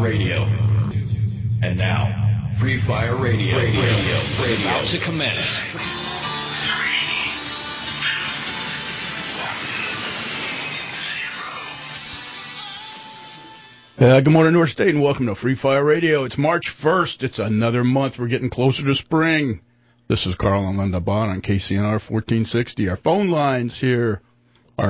Radio. And now, Free Fire Radio. Is about to commence. Good morning, North State, and welcome to Free Fire Radio. It's March 1st. It's another month. We're getting closer to spring. This is Carl and Linda Bond on KCNR 1460. Our phone lines here are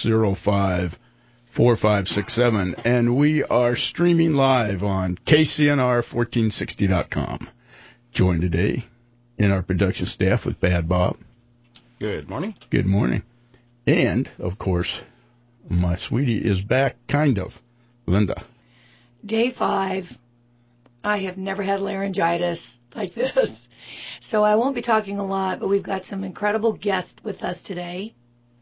605-4567, and we are streaming live on KCNR1460.com. Joined today in our production staff with Bad Bob. Good morning. Good morning. And, of course, my sweetie is back, kind of. Linda. Day 5. I have never had laryngitis like this. So I won't be talking a lot, but we've got some incredible guests with us today.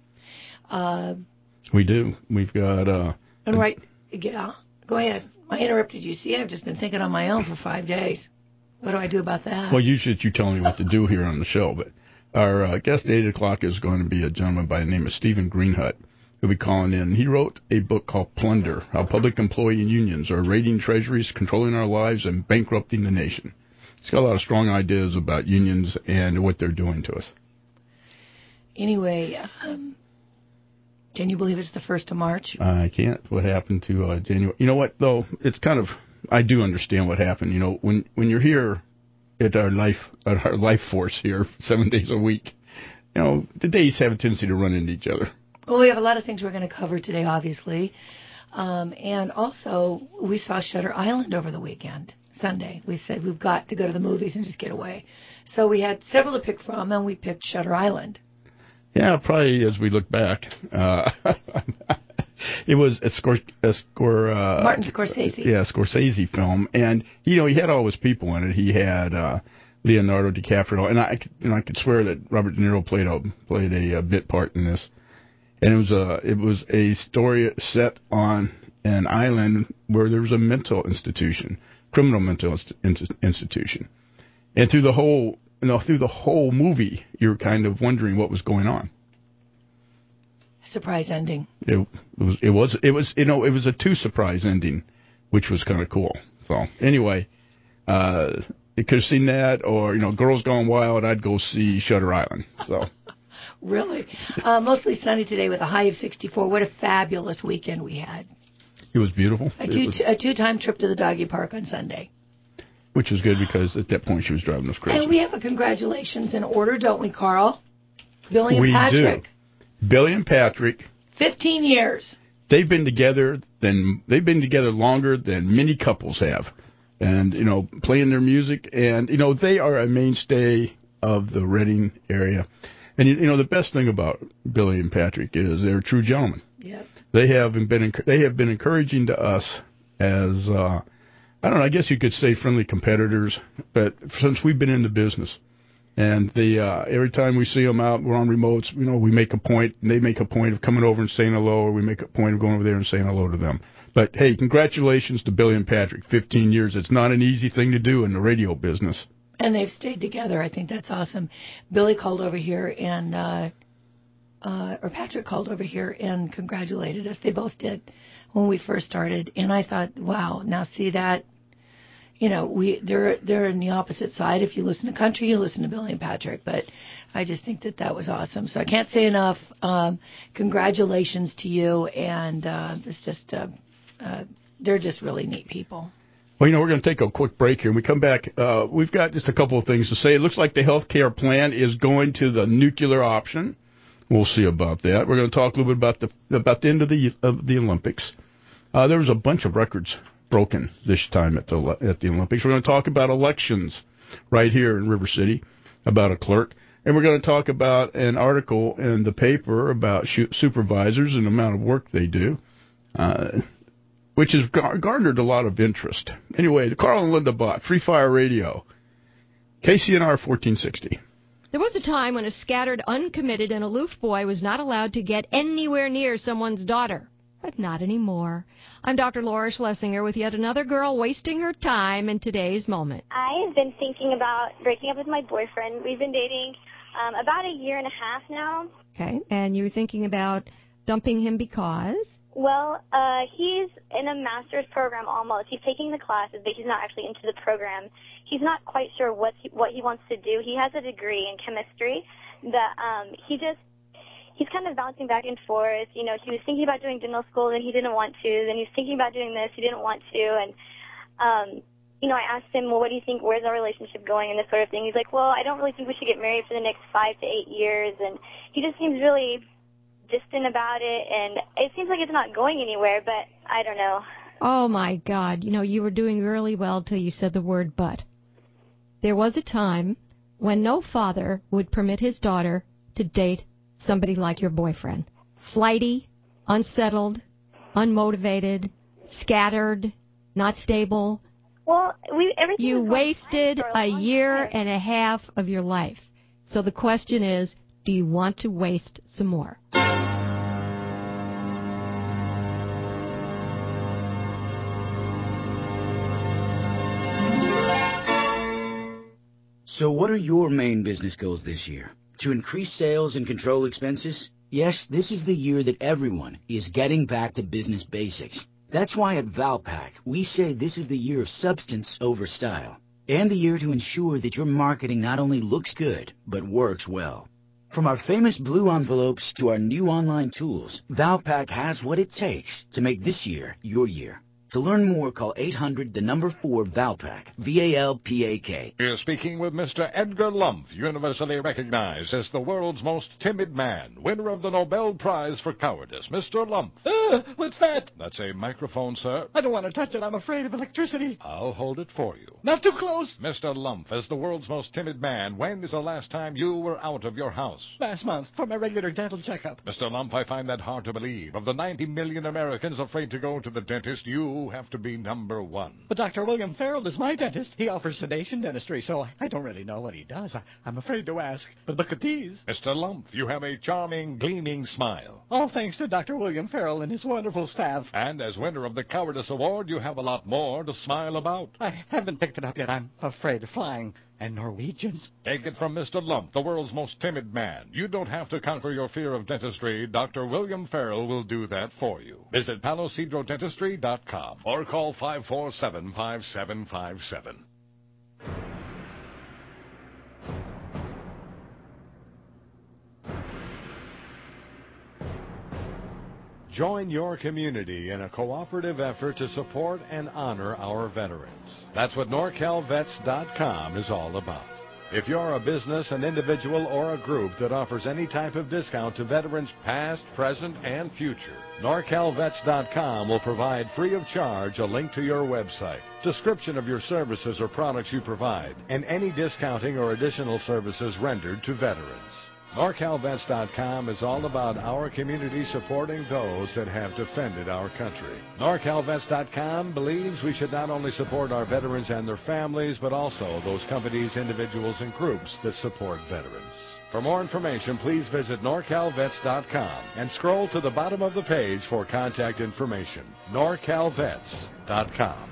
We do. We've got... Yeah, go ahead. I interrupted you. See, I've just been thinking on my own for 5 days. What do I do about that? Well, usually you tell me what to do here on the show, but our guest at 8 o'clock is going to be a gentleman by the name of Stephen Greenhut. He'll be calling in. He wrote a book called Plunder, How Public Employee Unions Are Raiding Treasuries, Controlling Our Lives, and Bankrupting the Nation. He's got a lot of strong ideas about unions and what they're doing to us. Anyway, can you believe it's the 1st of March? I can't. What happened to January? You know what, though? It's kind of, I do understand what happened. You know, when you're here at our life force here 7 days a week, you know, the days have a tendency to run into each other. Well, we have a lot of things we're going to cover today, obviously. And also, we saw Shutter Island over the weekend, Sunday. We said we've got to go to the movies and just get away. So we had several to pick from, and we picked Shutter Island. Yeah, probably as we look back. It was Martin Scorsese. Yeah, Scorsese film. And, you know, he had all his people in it. He had Leonardo DiCaprio. And I could swear that Robert De Niro played a bit part in this. And it was a story set on an island where there was a mental institution, criminal mental institution. And through the whole movie, you're kind of wondering what was going on. Surprise ending. It was a 2 surprise ending, which was kind of cool. So anyway, you could have seen that, or Girls Gone Wild. I'd go see Shutter Island. So. Really? Mostly sunny today with a high of 64. What a fabulous weekend we had. It was beautiful. A two-time trip to the doggy park on Sunday. Which was good because at that point she was driving us crazy. And we have a congratulations in order, don't we, Carl? Billy and Patrick. We do. Billy and Patrick. 15 years. They've been together longer than many couples have. And, playing their music. And, they are a mainstay of the Reading area. And, the best thing about Billy and Patrick is they're true gentlemen. Yep. They have been encouraging to us as, I don't know, I guess you could say friendly competitors, but since we've been in the business. And every time we see them out, we're on remotes, we make a point, and they make a point of coming over and saying hello, or we make a point of going over there and saying hello to them. But, hey, congratulations to Billy and Patrick. 15 years. It's not an easy thing to do in the radio business. And they've stayed together. I think that's awesome. Billy called over here or Patrick called over here and congratulated us. They both did when we first started. And I thought, wow, now see that, they're in the opposite side. If you listen to country, you listen to Billy and Patrick. But I just think that was awesome. So I can't say enough. Congratulations to you. And it's just, they're just really neat people. Well, we're going to take a quick break here. When we come back, we've got just a couple of things to say. It looks like the health care plan is going to the nuclear option. We'll see about that. We're going to talk a little bit about the end of the Olympics. There was a bunch of records broken this time at the Olympics. We're going to talk about elections right here in River City, about a clerk. And we're going to talk about an article in the paper about supervisors and the amount of work they do. Which has garnered a lot of interest. Anyway, the Carl and Linda Bott, Free Fire Radio, KCNR 1460. There was a time when a scattered, uncommitted, and aloof boy was not allowed to get anywhere near someone's daughter. But not anymore. I'm Dr. Laura Schlesinger with yet another girl wasting her time in today's moment. I've been thinking about breaking up with my boyfriend. We've been dating about a year and a half now. Okay, and you were thinking about dumping him because? Well, he's in a master's program almost. He's taking the classes, but he's not actually into the program. He's not quite sure what he wants to do. He has a degree in chemistry that he's kind of bouncing back and forth. You know, he was thinking about doing dental school, then he didn't want to. Then he was thinking about doing this, he didn't want to. And, you know, I asked him, well, what do you think, where's our relationship going and this sort of thing. He's like, well, I don't really think we should get married for the next 5 to 8 years. And he just seems really distant about it, and it seems like it's not going anywhere, but I don't know. Oh, my God. You know, you were doing really well till you said the word but. There was a time when no father would permit his daughter to date somebody like your boyfriend. Flighty, unsettled, unmotivated, scattered, not stable. Well, everything you was going wasted fine for a long year time. and a half of your life. So the question is, do you want to waste some more? So what are your main business goals this year? To increase sales and control expenses? Yes, this is the year that everyone is getting back to business basics. That's why at Valpak, we say this is the year of substance over style, and the year to ensure that your marketing not only looks good, but works well. From our famous blue envelopes to our new online tools, Valpak has what it takes to make this year your year. To learn more, call 800-4-VALPAK, V-A-L-P-A-K. We're speaking with Mr. Edgar Lumpf, universally recognized as the world's most timid man, winner of the Nobel Prize for Cowardice. Mr. Lumpf. What's that? That's a microphone, sir. I don't want to touch it. I'm afraid of electricity. I'll hold it for you. Not too close. Mr. Lumpf, as the world's most timid man, when is the last time you were out of your house? Last month, for my regular dental checkup. Mr. Lumpf, I find that hard to believe. Of the 90 million Americans afraid to go to the dentist, you have to be number one. But Dr. William Farrell is my dentist. He offers sedation dentistry, so I don't really know what he does. I'm afraid to ask. But look at these. Mr. Lumpf, you have a charming, gleaming smile. All thanks to Dr. William Farrell and his wonderful staff. And as winner of the Cowardice Award, you have a lot more to smile about. I haven't picked it up yet. I'm afraid of flying. And Norwegians. Take it from Mr. Lumpf, the world's most timid man. You don't have to conquer your fear of dentistry. Dr. William Farrell will do that for you. Visit PaloCedroDentistry.com or call 547-5757. Join your community in a cooperative effort to support and honor our veterans. That's what NorCalVets.com is all about. If you're a business, an individual, or a group that offers any type of discount to veterans past, present, and future, NorCalVets.com will provide free of charge a link to your website, description of your services or products you provide, and any discounting or additional services rendered to veterans. NorCalVets.com is all about our community supporting those that have defended our country. NorCalVets.com believes we should not only support our veterans and their families, but also those companies, individuals, and groups that support veterans. For more information, please visit NorCalVets.com and scroll to the bottom of the page for contact information. NorCalVets.com.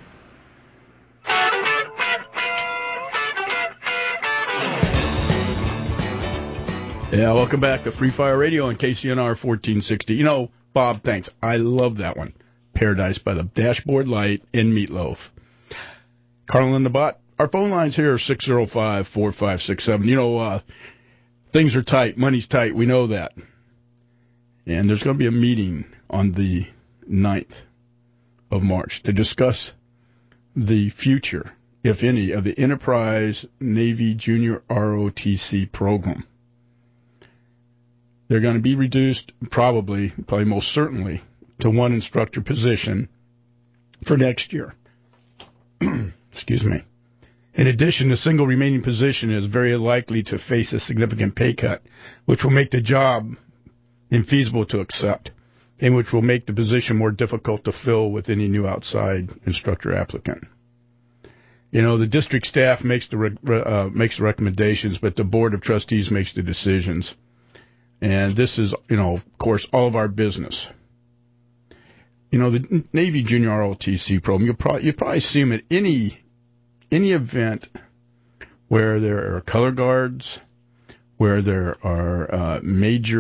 Yeah, welcome back to Free Fire Radio on KCNR 1460. You know, Bob, thanks. I love that one. Paradise by the Dashboard Light and Meatloaf. Carl and the Bot. Our phone lines here are 605-4567. You know, things are tight. Money's tight. We know that. And there's going to be a meeting on the 9th of March to discuss the future, if any, of the Enterprise Navy Junior ROTC program. They're going to be reduced probably most certainly, to one instructor position for next year. Excuse me. In addition, the single remaining position is very likely to face a significant pay cut, which will make the job infeasible to accept, and which will make the position more difficult to fill with any new outside instructor applicant. You know, the district staff makes the recommendations, but the Board of Trustees makes the decisions. And this is, you know, of course, all of our business. You know, the Navy Junior ROTC program, you'll probably see them at any event where there are color guards, where there are major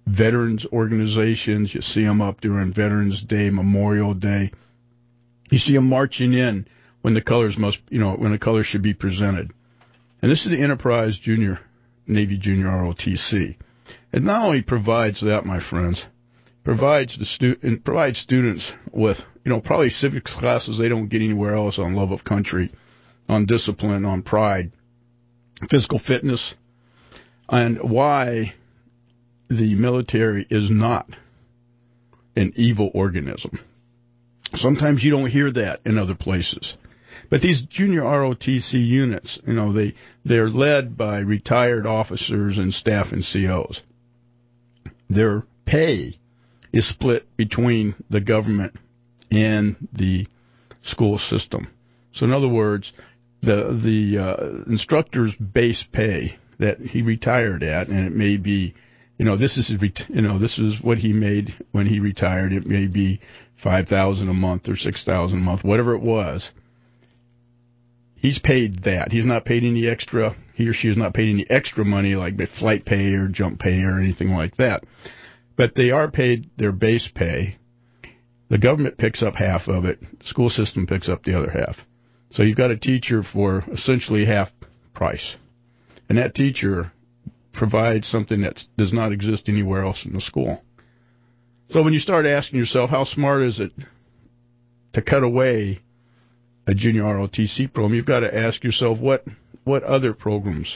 veterans organizations. You see them up during Veterans Day, Memorial Day. You see them marching in when the colors when the colors should be presented. And this is the Enterprise Navy Junior ROTC. It not only provides that, my friends, provides students with, probably civics classes they don't get anywhere else on love of country, on discipline, on pride, physical fitness, and why the military is not an evil organism. Sometimes you don't hear that in other places. But these junior ROTC units, they're led by retired officers and staff and COs. Their pay is split between the government and the school system. So in other words, the instructor's base pay that he retired at, and it may be, this is what he made when he retired. It may be $5,000 a month or $6,000 a month, whatever it was. He's paid that. He's not paid any extra. He or she is not paid any extra money like flight pay or jump pay or anything like that. But they are paid their base pay. The government picks up half of it. The school system picks up the other half. So you've got a teacher for essentially half price. And that teacher provides something that does not exist anywhere else in the school. So when you start asking yourself, how smart is it to cut away a junior ROTC program, you've got to ask yourself what other programs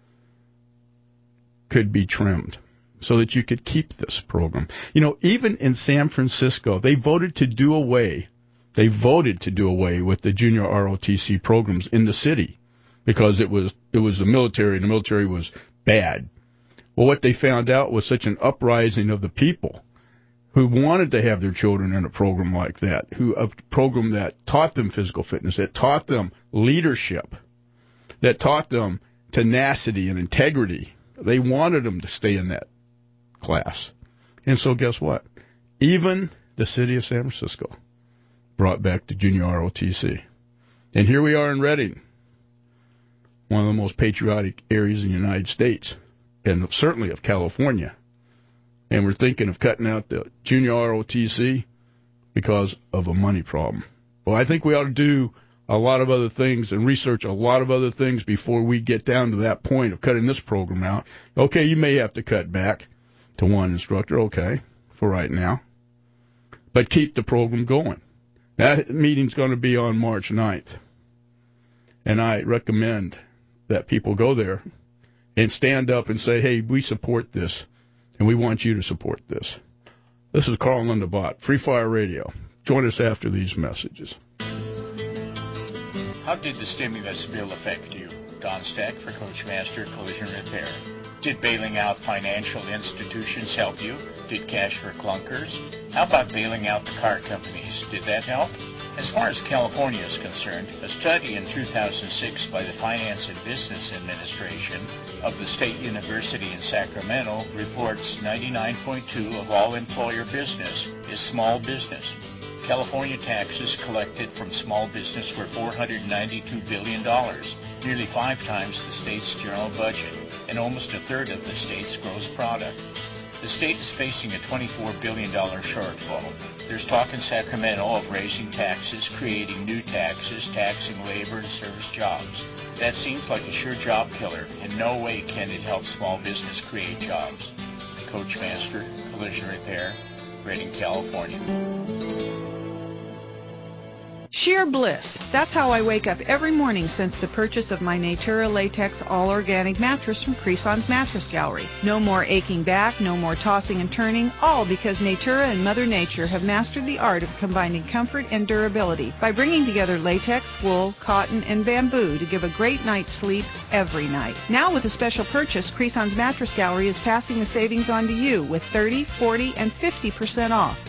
could be trimmed so that you could keep this program. Even in San Francisco, they voted to do away with the junior ROTC programs in the city because it was the military, and the military was bad. Well, what they found out was such an uprising of the people who wanted to have their children in a program like that, a program that taught them physical fitness, that taught them leadership, that taught them tenacity and integrity. They wanted them to stay in that class. And so guess what? Even the city of San Francisco brought back the junior ROTC. And here we are in Redding, one of the most patriotic areas in the United States, and certainly of California. And we're thinking of cutting out the junior ROTC because of a money problem. Well, I think we ought to do a lot of other things and research a lot of other things before we get down to that point of cutting this program out. Okay, you may have to cut back to one instructor, okay, for right now. But keep the program going. That meeting's going to be on March 9th. And I recommend that people go there and stand up and say, hey, we support this. And we want you to support this. This is Carl Lindebott, Free Fire Radio. Join us after these messages. How did the stimulus bill affect you? Don Stack for Coachmaster Collision Repair. Did bailing out financial institutions help you? Did cash for clunkers? How about bailing out the car companies? Did that help? As far as California is concerned, a study in 2006 by the Finance and Business Administration of the State University in Sacramento reports 99.2% of all employer business is small business. California taxes collected from small business were $492 billion, nearly 5 times the state's general budget, and almost a third of the state's gross product. The state is facing a $24 billion shortfall. There's talk in Sacramento of raising taxes, creating new taxes, taxing labor and service jobs. That seems like a sure job killer. In no way can it help small business create jobs. Coachmaster, Collision Repair, Redding, California. Sheer bliss. That's how I wake up every morning since the purchase of my Natura Latex all-organic mattress from Creson's Mattress Gallery. No more aching back, no more tossing and turning, all because Natura and Mother Nature have mastered the art of combining comfort and durability by bringing together latex, wool, cotton, and bamboo to give a great night's sleep every night. Now with a special purchase, Creson's Mattress Gallery is passing the savings on to you with 30%, 40%, and 50% off.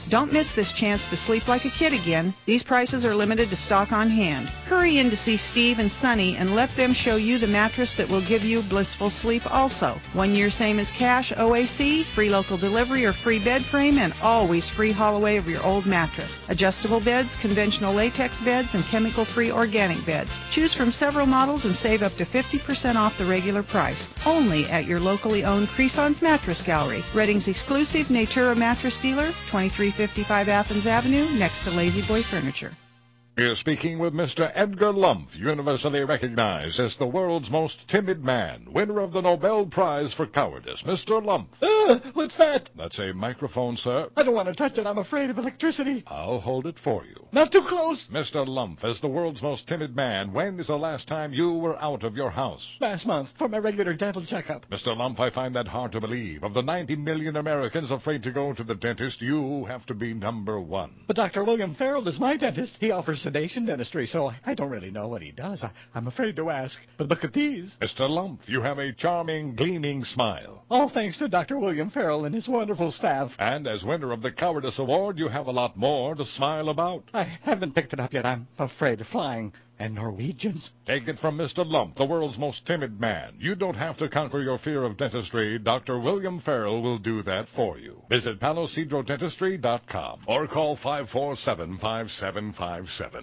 Don't miss this chance to sleep like a kid again. These prices are limited to stock on hand. Hurry in to see Steve and Sonny and let them show you the mattress that will give you blissful sleep also. 1 year same as cash, OAC, free local delivery or free bed frame, and always free haul away of your old mattress. Adjustable beds, conventional latex beds, and chemical-free organic beds. Choose from several models and save up to 50% off the regular price. Only at your locally owned Creson's Mattress Gallery, Reading's exclusive Natura mattress dealer, 2355 Athens Avenue, next to Lazy Boy Furniture. We're speaking with Mr. Edgar Lumpf, universally recognized as the world's most timid man, winner of the Nobel Prize for Cowardice. Mr. Lumpf. What's that? That's a microphone, sir. I don't want to touch it. I'm afraid of electricity. I'll hold it for you. Not too close. Mr. Lumpf, as the world's most timid man, when is the last time you were out of your house? Last month, for my regular dental checkup. Mr. Lumpf, I find that hard to believe. Of the 90 million Americans afraid to go to the dentist, you have to be number one. But Dr. William Farrell is my dentist. He offers sedation dentistry, so I don't really know what he does. I'm afraid to ask. But look at these. Mr. Lumpf, you have a charming, gleaming smile. All thanks to Dr. William Farrell and his wonderful staff. And as winner of the Cowardice Award, you have a lot more to smile about. I haven't picked it up yet. I'm afraid of flying. And Norwegians. Take it from Mr. Lumpf, the world's most timid man. You don't have to conquer your fear of dentistry. Dr. William Farrell will do that for you. Visit PaloCedroDentistry.com or call 547-5757.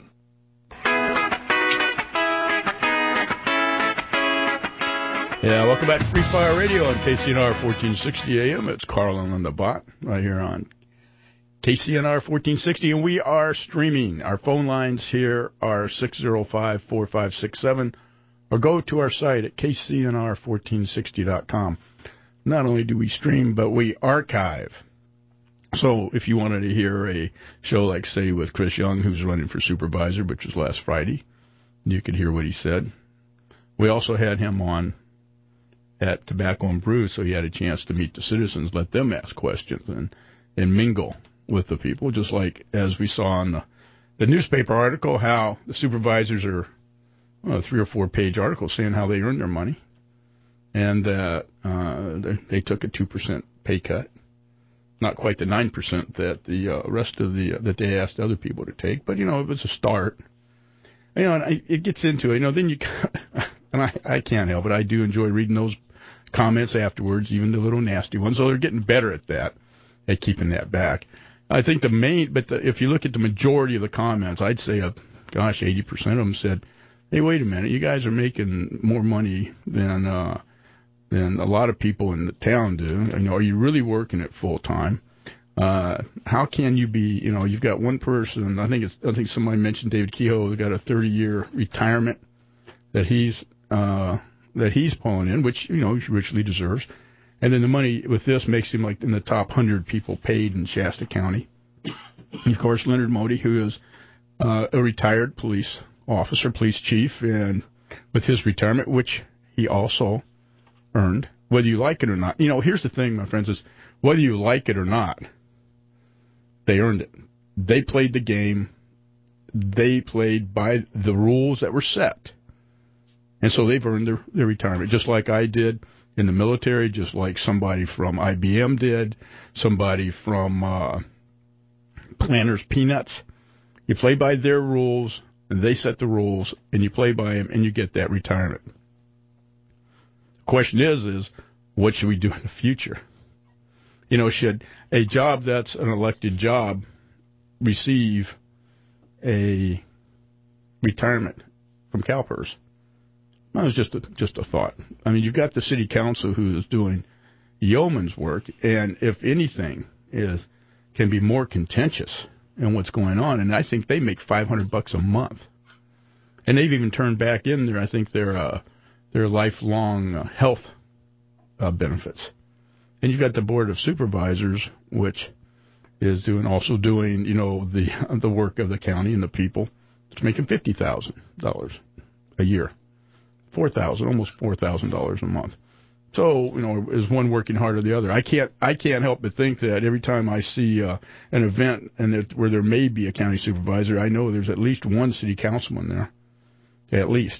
Yeah, welcome back to Free Fire Radio on KCNR 1460 AM. It's Carlin on the bot right here on KCNR 1460, and we are streaming. Our phone lines here are 605-4567, or go to our site at KCNR1460.com. Not only do we stream, but we archive. So if you wanted to hear a show like, say, with Chris Young, who's running for supervisor, which was last Friday, you could hear what he said. We also had him on at Tobacco and Brew, so he had a chance to meet the citizens, let them ask questions, and mingle with the people, just like as we saw in the newspaper article, how the supervisors are, a 3 or 4 page article saying how they earn their money, and that they took a 2% pay cut, not quite the 9% that the rest of that they asked other people to take, but it was a start. And it gets into it. Then you, and I can't help it. I do enjoy reading those comments afterwards, even the little nasty ones. So they're getting better at that, at keeping that back. I think if you look at the majority of the comments, I'd say, 80% of them said, "Hey, wait a minute, you guys are making more money than a lot of people in the town do. Are you really working it full time? How can you be? You've got one person. I think somebody mentioned David Kehoe has got a 30-year retirement that he's pulling in, which he richly deserves. And then the money with this makes him like in the top 100 people paid in Shasta County. And of course, Leonard Modi, who is a retired police officer, police chief, and with his retirement, which he also earned, whether you like it or not. Here's the thing, my friends, is whether you like it or not, they earned it. They played the game. They played by the rules that were set. And so they've earned their retirement, just like I did in the military, just like somebody from IBM did, somebody from Planters Peanuts. You play by their rules, and they set the rules, and you play by them, and you get that retirement. The question is what should we do in the future? Should a job that's an elected job receive a retirement from CalPERS? That was just a thought. I mean, you've got the city council who is doing yeoman's work, and if anything can be more contentious in what's going on, and I think they make $500 a month, and they've even turned back in there. I think their lifelong health benefits, and you've got the board of supervisors, which is doing the work of the county and the people. It's making $50,000 a year. Almost $4,000 a month. So, is one working harder than the other? I can't help but think that every time I see an event where there may be a county supervisor, I know there's at least one city councilman there, at least.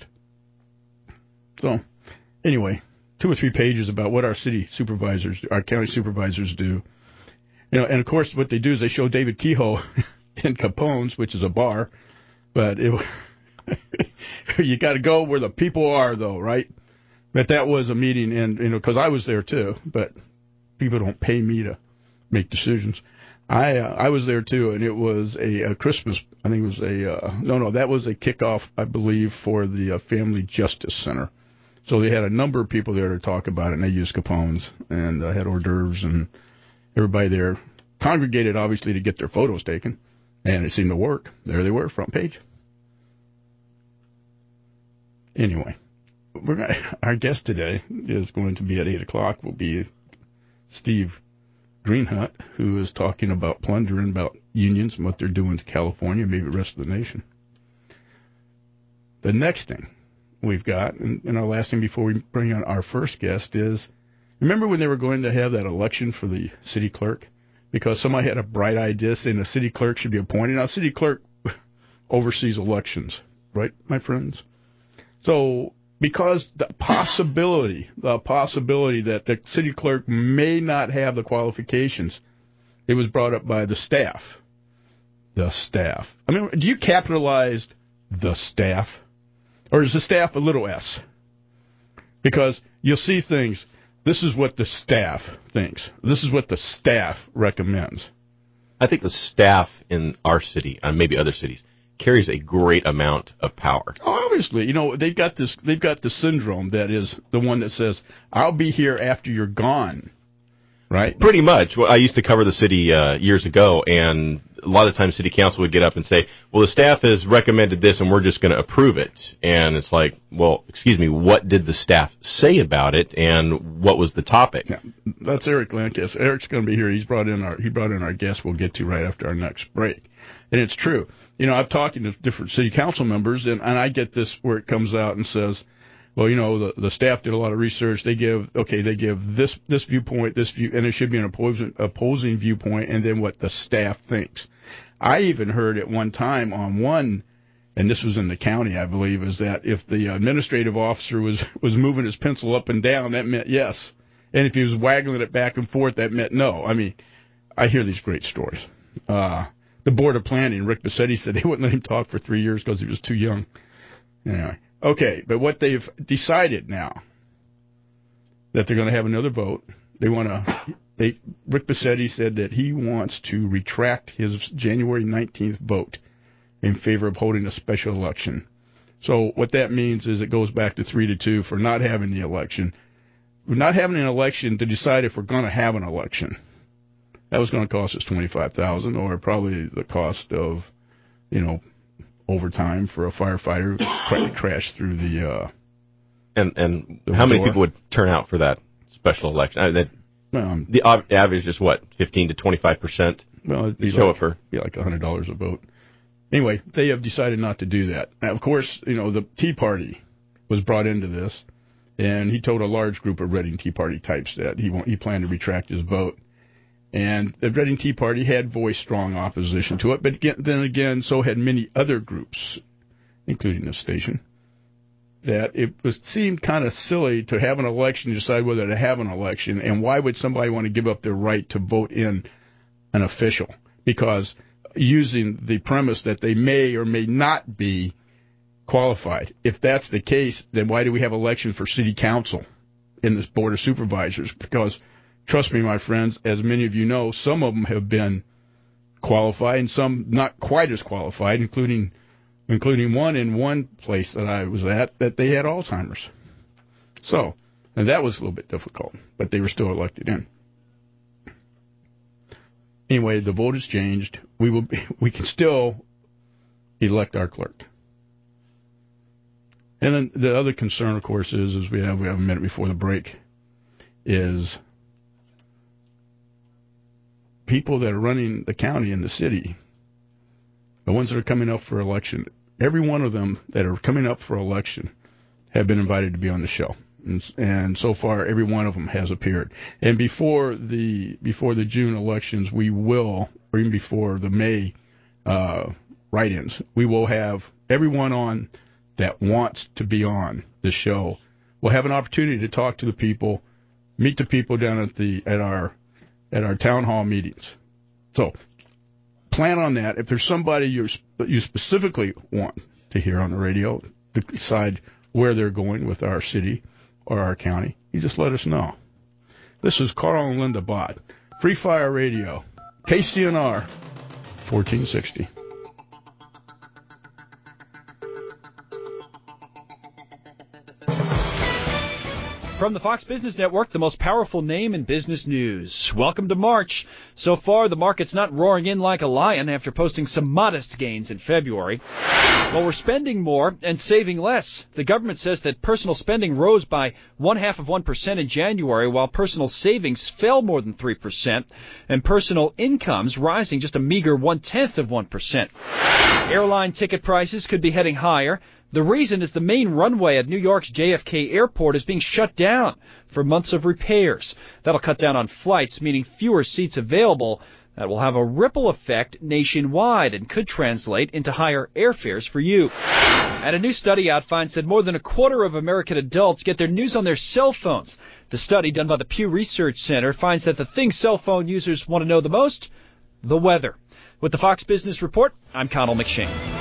So, anyway, 2 or 3 pages about what our county supervisors do, You know, and of course, what they do is they show David Kehoe in Capone's, which is a bar, but you got to go where the people are, though, right? But that was a meeting, and because I was there too, but people don't pay me to make decisions. I was there too, and it was a Christmas. I think it was that was a kickoff, I believe, for the Family Justice Center. So they had a number of people there to talk about it, and they used Capone's and had hors d'oeuvres, and everybody there congregated, obviously, to get their photos taken, and it seemed to work. There they were, front page. Anyway, our guest today is going to be at 8 o'clock. Will be Steve Greenhut, who is talking about plundering, about unions and what they're doing to California, maybe the rest of the nation. The next thing we've got, and our last thing before we bring on our first guest is, remember when they were going to have that election for the city clerk? Because somebody had a bright idea saying a city clerk should be appointed. Now, city clerk oversees elections, right, my friends? So, because the possibility that the city clerk may not have the qualifications, it was brought up by the staff. The staff. I mean, do you capitalize the staff? Or is the staff a little s? Because you'll see things, this is what the staff thinks. This is what the staff recommends. I think the staff in our city, and maybe other cities, carries a great amount of power. Oh, obviously, they've got this syndrome that is the one that says, I'll be here after you're gone, right? Pretty much. Well, I used to cover the city years ago, and a lot of times city council would get up and say, well, the staff has recommended this, and we're just going to approve it. And it's like, well, excuse me, what did the staff say about it, and what was the topic? Yeah, that's Eric Lancaster. Eric's going to be here. He brought in our guest we'll get to right after our next break. And it's true. I'm talking to different city council members, and I get this where it comes out and says, well, the staff did a lot of research. They give this viewpoint, this view, and it should be an opposing viewpoint, and then what the staff thinks. I even heard at one time on one, and this was in the county, I believe, is that if the administrative officer was moving his pencil up and down, that meant yes. And if he was waggling it back and forth, that meant no. I mean, I hear these great stories. The Board of Planning, Rick Bassetti, said they wouldn't let him talk for 3 years because he was too young. Anyway, okay, but what they've decided now, that they're going to have another vote. Rick Bassetti said that he wants to retract his January 19th vote in favor of holding a special election. So what that means is it goes back to 3-2 for not having the election. We're not having an election to decide if we're going to have an election. That was going to cost us $25,000, or probably the cost of, overtime for a firefighter who crashed through the. And how many people would turn out for that special election? The average is what, 15 to 25%? Well, it'd be like $100 a vote. Anyway, they have decided not to do that. Now, of course, the Tea Party was brought into this, and he told a large group of Reading Tea Party types that he planned to retract his vote. And the Reading Tea Party had voiced strong opposition to it, but then again, so had many other groups, including this station, that seemed kind of silly to have an election, decide whether to have an election, and why would somebody want to give up their right to vote in an official? Because using the premise that they may or may not be qualified. If that's the case, then why do we have elections for city council in this Board of Supervisors? Because trust me, my friends, as many of you know, some of them have been qualified and some not quite as qualified, including one in one place that I was at that they had Alzheimer's. So, and that was a little bit difficult, but they were still elected in. Anyway, the vote has changed. We can still elect our clerk. And then the other concern, of course, is we have a minute before the break, is people that are running the county and the city, the ones that are coming up for election, every one of them that are coming up for election have been invited to be on the show. And so far, every one of them has appeared. And before the June elections, we will, or even before the May write-ins, we will have everyone on that wants to be on the show. We'll have an opportunity to talk to the people, meet the people down at our at our town hall meetings. So plan on that. If there's somebody you specifically want to hear on the radio to decide where they're going with our city or our county, you just let us know. This is Carl and Linda Bott, Free Fire Radio, KCNR 1460. From the Fox Business Network, the most powerful name in business news. Welcome to March. So far, the market's not roaring in like a lion after posting some modest gains in February. While we're spending more and saving less, the government says that personal spending rose by 0.5% in January, while personal savings fell more than 3%, and personal incomes rising just a meager 0.1%. Airline ticket prices could be heading higher. The reason is the main runway at New York's JFK Airport is being shut down for months of repairs. That'll cut down on flights, meaning fewer seats available. That will have a ripple effect nationwide and could translate into higher airfares for you. And a new study out finds that more than a quarter of American adults get their news on their cell phones. The study done by the Pew Research Center finds that the thing cell phone users want to know the most, the weather. With the Fox Business Report, I'm Connell McShane.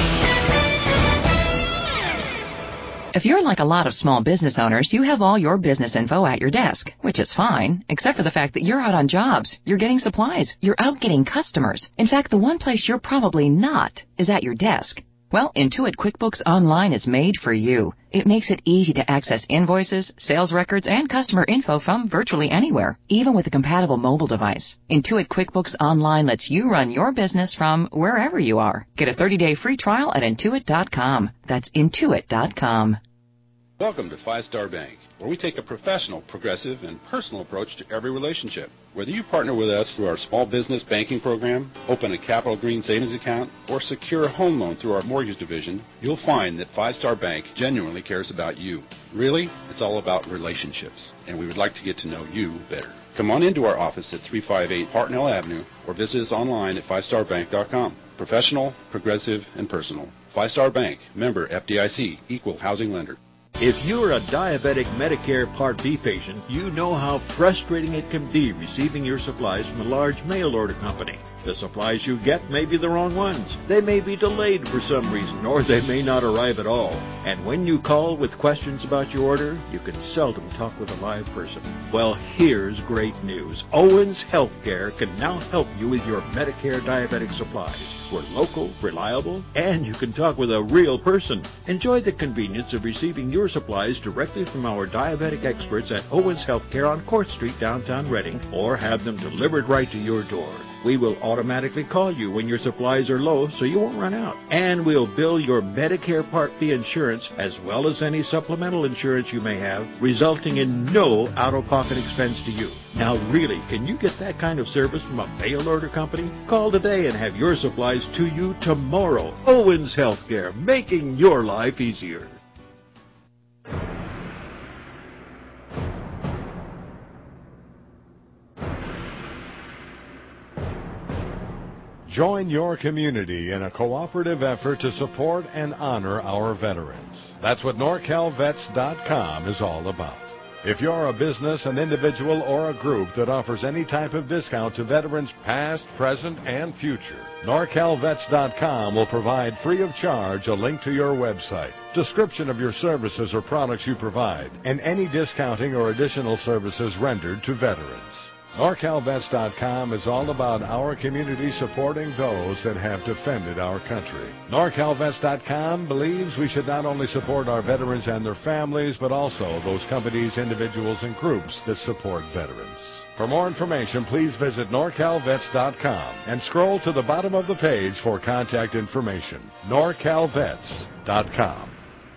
If you're like a lot of small business owners, you have all your business info at your desk, which is fine, except for the fact that you're out on jobs, you're getting supplies, you're out getting customers. In fact, the one place you're probably not is at your desk. Well, Intuit QuickBooks Online is made for you. It makes it easy to access invoices, sales records, and customer info from virtually anywhere, even with a compatible mobile device. Intuit QuickBooks Online lets you run your business from wherever you are. Get a 30-day free trial at Intuit.com. That's Intuit.com. Welcome to Five Star Bank, where we take a professional, progressive, and personal approach to every relationship. Whether you partner with us through our small business banking program, open a Capital Green savings account, or secure a home loan through our mortgage division, you'll find that Five Star Bank genuinely cares about you. Really, it's all about relationships, and we would like to get to know you better. Come on into our office at 358 Hartnell Avenue or visit us online at fivestarbank.com. Professional, progressive, and personal. Five Star Bank, member FDIC, equal housing lender. If you're a diabetic Medicare Part B patient, you know how frustrating it can be receiving your supplies from a large mail order company. The supplies you get may be the wrong ones. They may be delayed for some reason, or they may not arrive at all. And when you call with questions about your order, you can seldom talk with a live person. Well, here's great news. Owens Healthcare can now help you with your Medicare diabetic supplies. We're local, reliable, and you can talk with a real person. Enjoy the convenience of receiving your supplies directly from our diabetic experts at Owens Healthcare on Court Street, downtown Reading, or have them delivered right to your door. We will automatically call you when your supplies are low so you won't run out. And we'll bill your Medicare Part B insurance as well as any supplemental insurance you may have, resulting in no out-of-pocket expense to you. Now really, can you get that kind of service from a mail order company? Call today and have your supplies to you tomorrow. Owens Healthcare, making your life easier. Join your community in a cooperative effort to support and honor our veterans. That's what NorCalVets.com is all about. If you're a business, an individual, or a group that offers any type of discount to veterans past, present, and future, NorCalVets.com will provide free of charge a link to your website, description of your services or products you provide, and any discounting or additional services rendered to veterans. NorCalVets.com is all about our community supporting those that have defended our country. NorCalVets.com believes we should not only support our veterans and their families, but also those companies, individuals, and groups that support veterans. For more information, please visit NorCalVets.com and scroll to the bottom of the page for contact information. NorCalVets.com.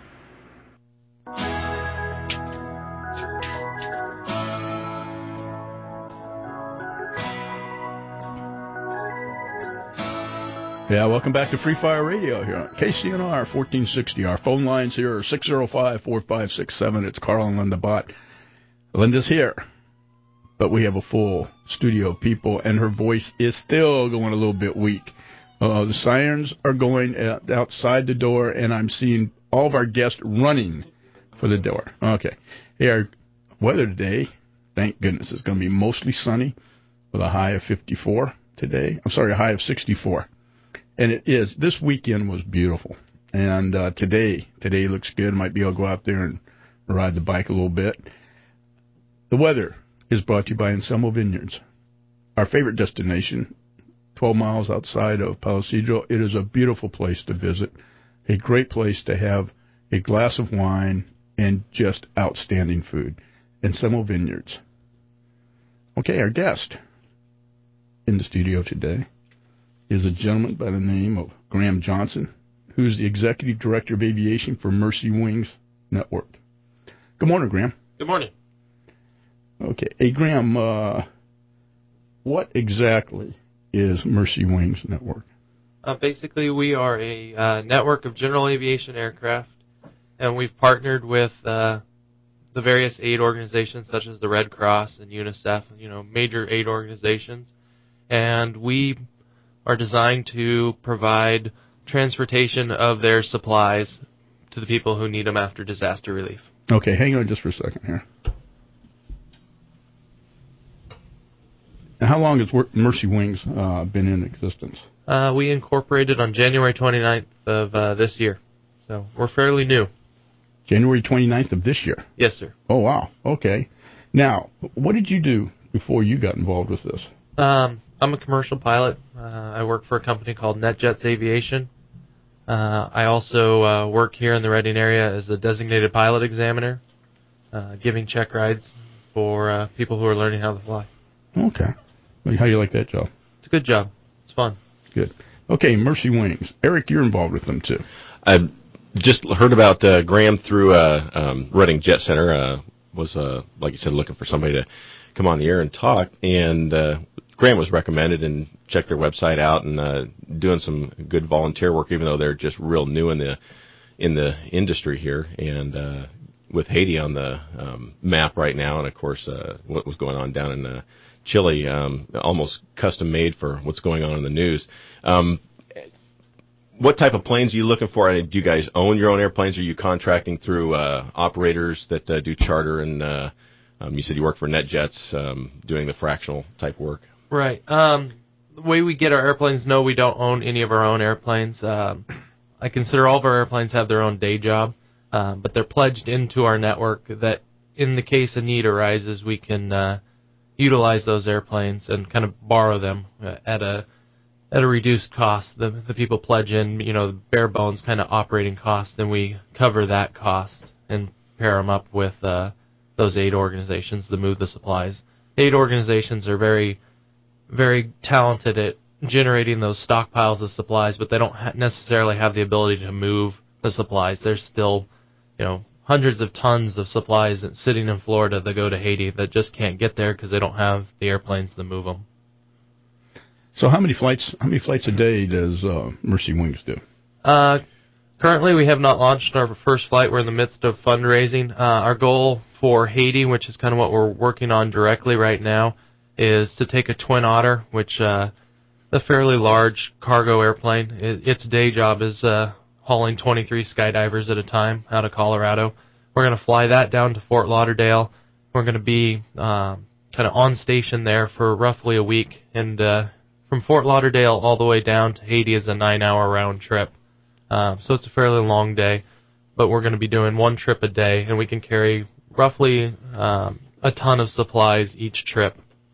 Yeah, welcome back to Free Fire Radio here on KCNR 1460. Our phone lines here are 605-4567. It's Carl and Linda Bott. Linda's here, but we have a full studio of people, and her voice is still going a little bit weak. The sirens are going outside the door, and I'm seeing all of our guests running for the door. Okay. Hey, our weather today, thank goodness, is going to be mostly sunny. with a high of 54 today. I'm sorry, a high of 64. And it is. This weekend was beautiful. And today looks good. Might be able to go out there and ride the bike a little bit. The weather is brought to you by Ensemble Vineyards, our favorite destination, 12 miles outside of Palo Cedro. It is a beautiful place to visit, a great place to have a glass of wine and just outstanding food. Ensemble Vineyards. Okay, our guest in the studio today is a gentleman by the name of Graham Johnson, who's the Executive Director of Aviation for Mercy Wings Network. Good morning, Graham. Good morning. Okay. Hey, Graham, what exactly is Mercy Wings Network? Basically, we are a network of general aviation aircraft, and we've partnered with the various aid organizations such as the Red Cross and UNICEF, major aid organizations, and we are designed to provide transportation of their supplies to the people who need them after disaster relief. Okay, hang on just for a second here. Now, how long has Mercy Wings been in existence? We incorporated on January 29th of this year, so we're fairly new. January 29th of this year? Yes, sir. Oh, wow. Okay. Now, what did you do before you got involved with this? I'm a commercial pilot. I work for a company called NetJets Aviation. I also work here in the Redding area as a designated pilot examiner, giving check rides for people who are learning how to fly. Okay. How do you like that job? It's a good job. It's fun. Good. Okay, Mercy Wings. Eric, you're involved with them, too. I just heard about Graham through Redding Jet Center. Was, like you said, looking for somebody to come on the air and talk. And Graham was recommended and checked their website out and doing some good volunteer work, even though they're just real new in the industry here. And with Haiti on the map right now, and, of course, what was going on down in Chile, almost custom made for what's going on in the news. What type of planes are you looking for? Do you guys own your own airplanes? Or are you contracting through operators that do charter? And you said you work for NetJets doing the fractional type work. Right. The way we get our airplanes, no, we don't own any of our own airplanes. I consider all of our airplanes have their own day job, but they're pledged into our network that in the case a need arises, we can utilize those airplanes and kind of borrow them at a reduced cost. The people pledge in, bare bones kind of operating cost, and we cover that cost and pair them up with those aid organizations to move the supplies. Aid organizations are very, very talented at generating those stockpiles of supplies, but they don't necessarily have the ability to move the supplies. There's still, hundreds of tons of supplies sitting in Florida that go to Haiti that just can't get there because they don't have the airplanes to move them. So how many flights a day does Mercy Wings do? Currently, we have not launched our first flight. We're in the midst of fundraising. Our goal for Haiti, which is kind of what we're working on directly right now, is to take a Twin Otter, which a fairly large cargo airplane. Its day job is hauling 23 skydivers at a time out of Colorado. We're going to fly that down to Fort Lauderdale. We're going to be kind of on station there for roughly a week, and from Fort Lauderdale all the way down to Haiti is a 9-hour round trip. So it's a fairly long day, but we're going to be doing one trip a day, and we can carry roughly a ton of supplies each trip.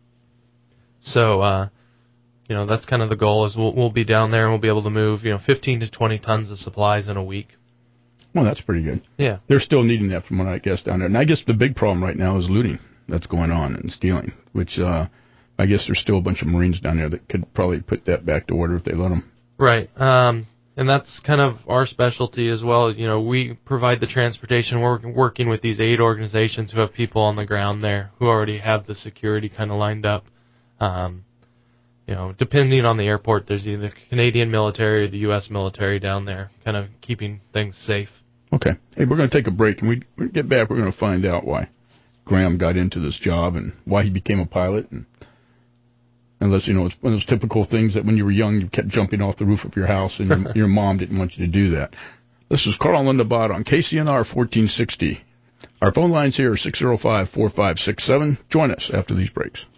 So, that's kind of the goal is we'll be down there and we'll be able to move, 15 to 20 tons of supplies in a week. Well, that's pretty good. Yeah. They're still needing that from what I guess down there. And I guess the big problem right now is looting that's going on and stealing, which I guess there's still a bunch of Marines down there that could probably put that back to order if they let them. Right. And that's kind of our specialty as well. We provide the transportation. We're working with these aid organizations who have people on the ground there who already have the security kind of lined up. Depending on the airport, there's either the Canadian military or the U.S. military down there kind of keeping things safe. Okay. Hey, we're going to take a break, and when we get back, we're going to find out why Graham got into this job and why he became a pilot. And unless, it's one of those typical things that when you were young, you kept jumping off the roof of your house, and your mom didn't want you to do that. This is Carl Lindabad on KCNR 1460. Our phone lines here are 605-4567. Join us after these breaks.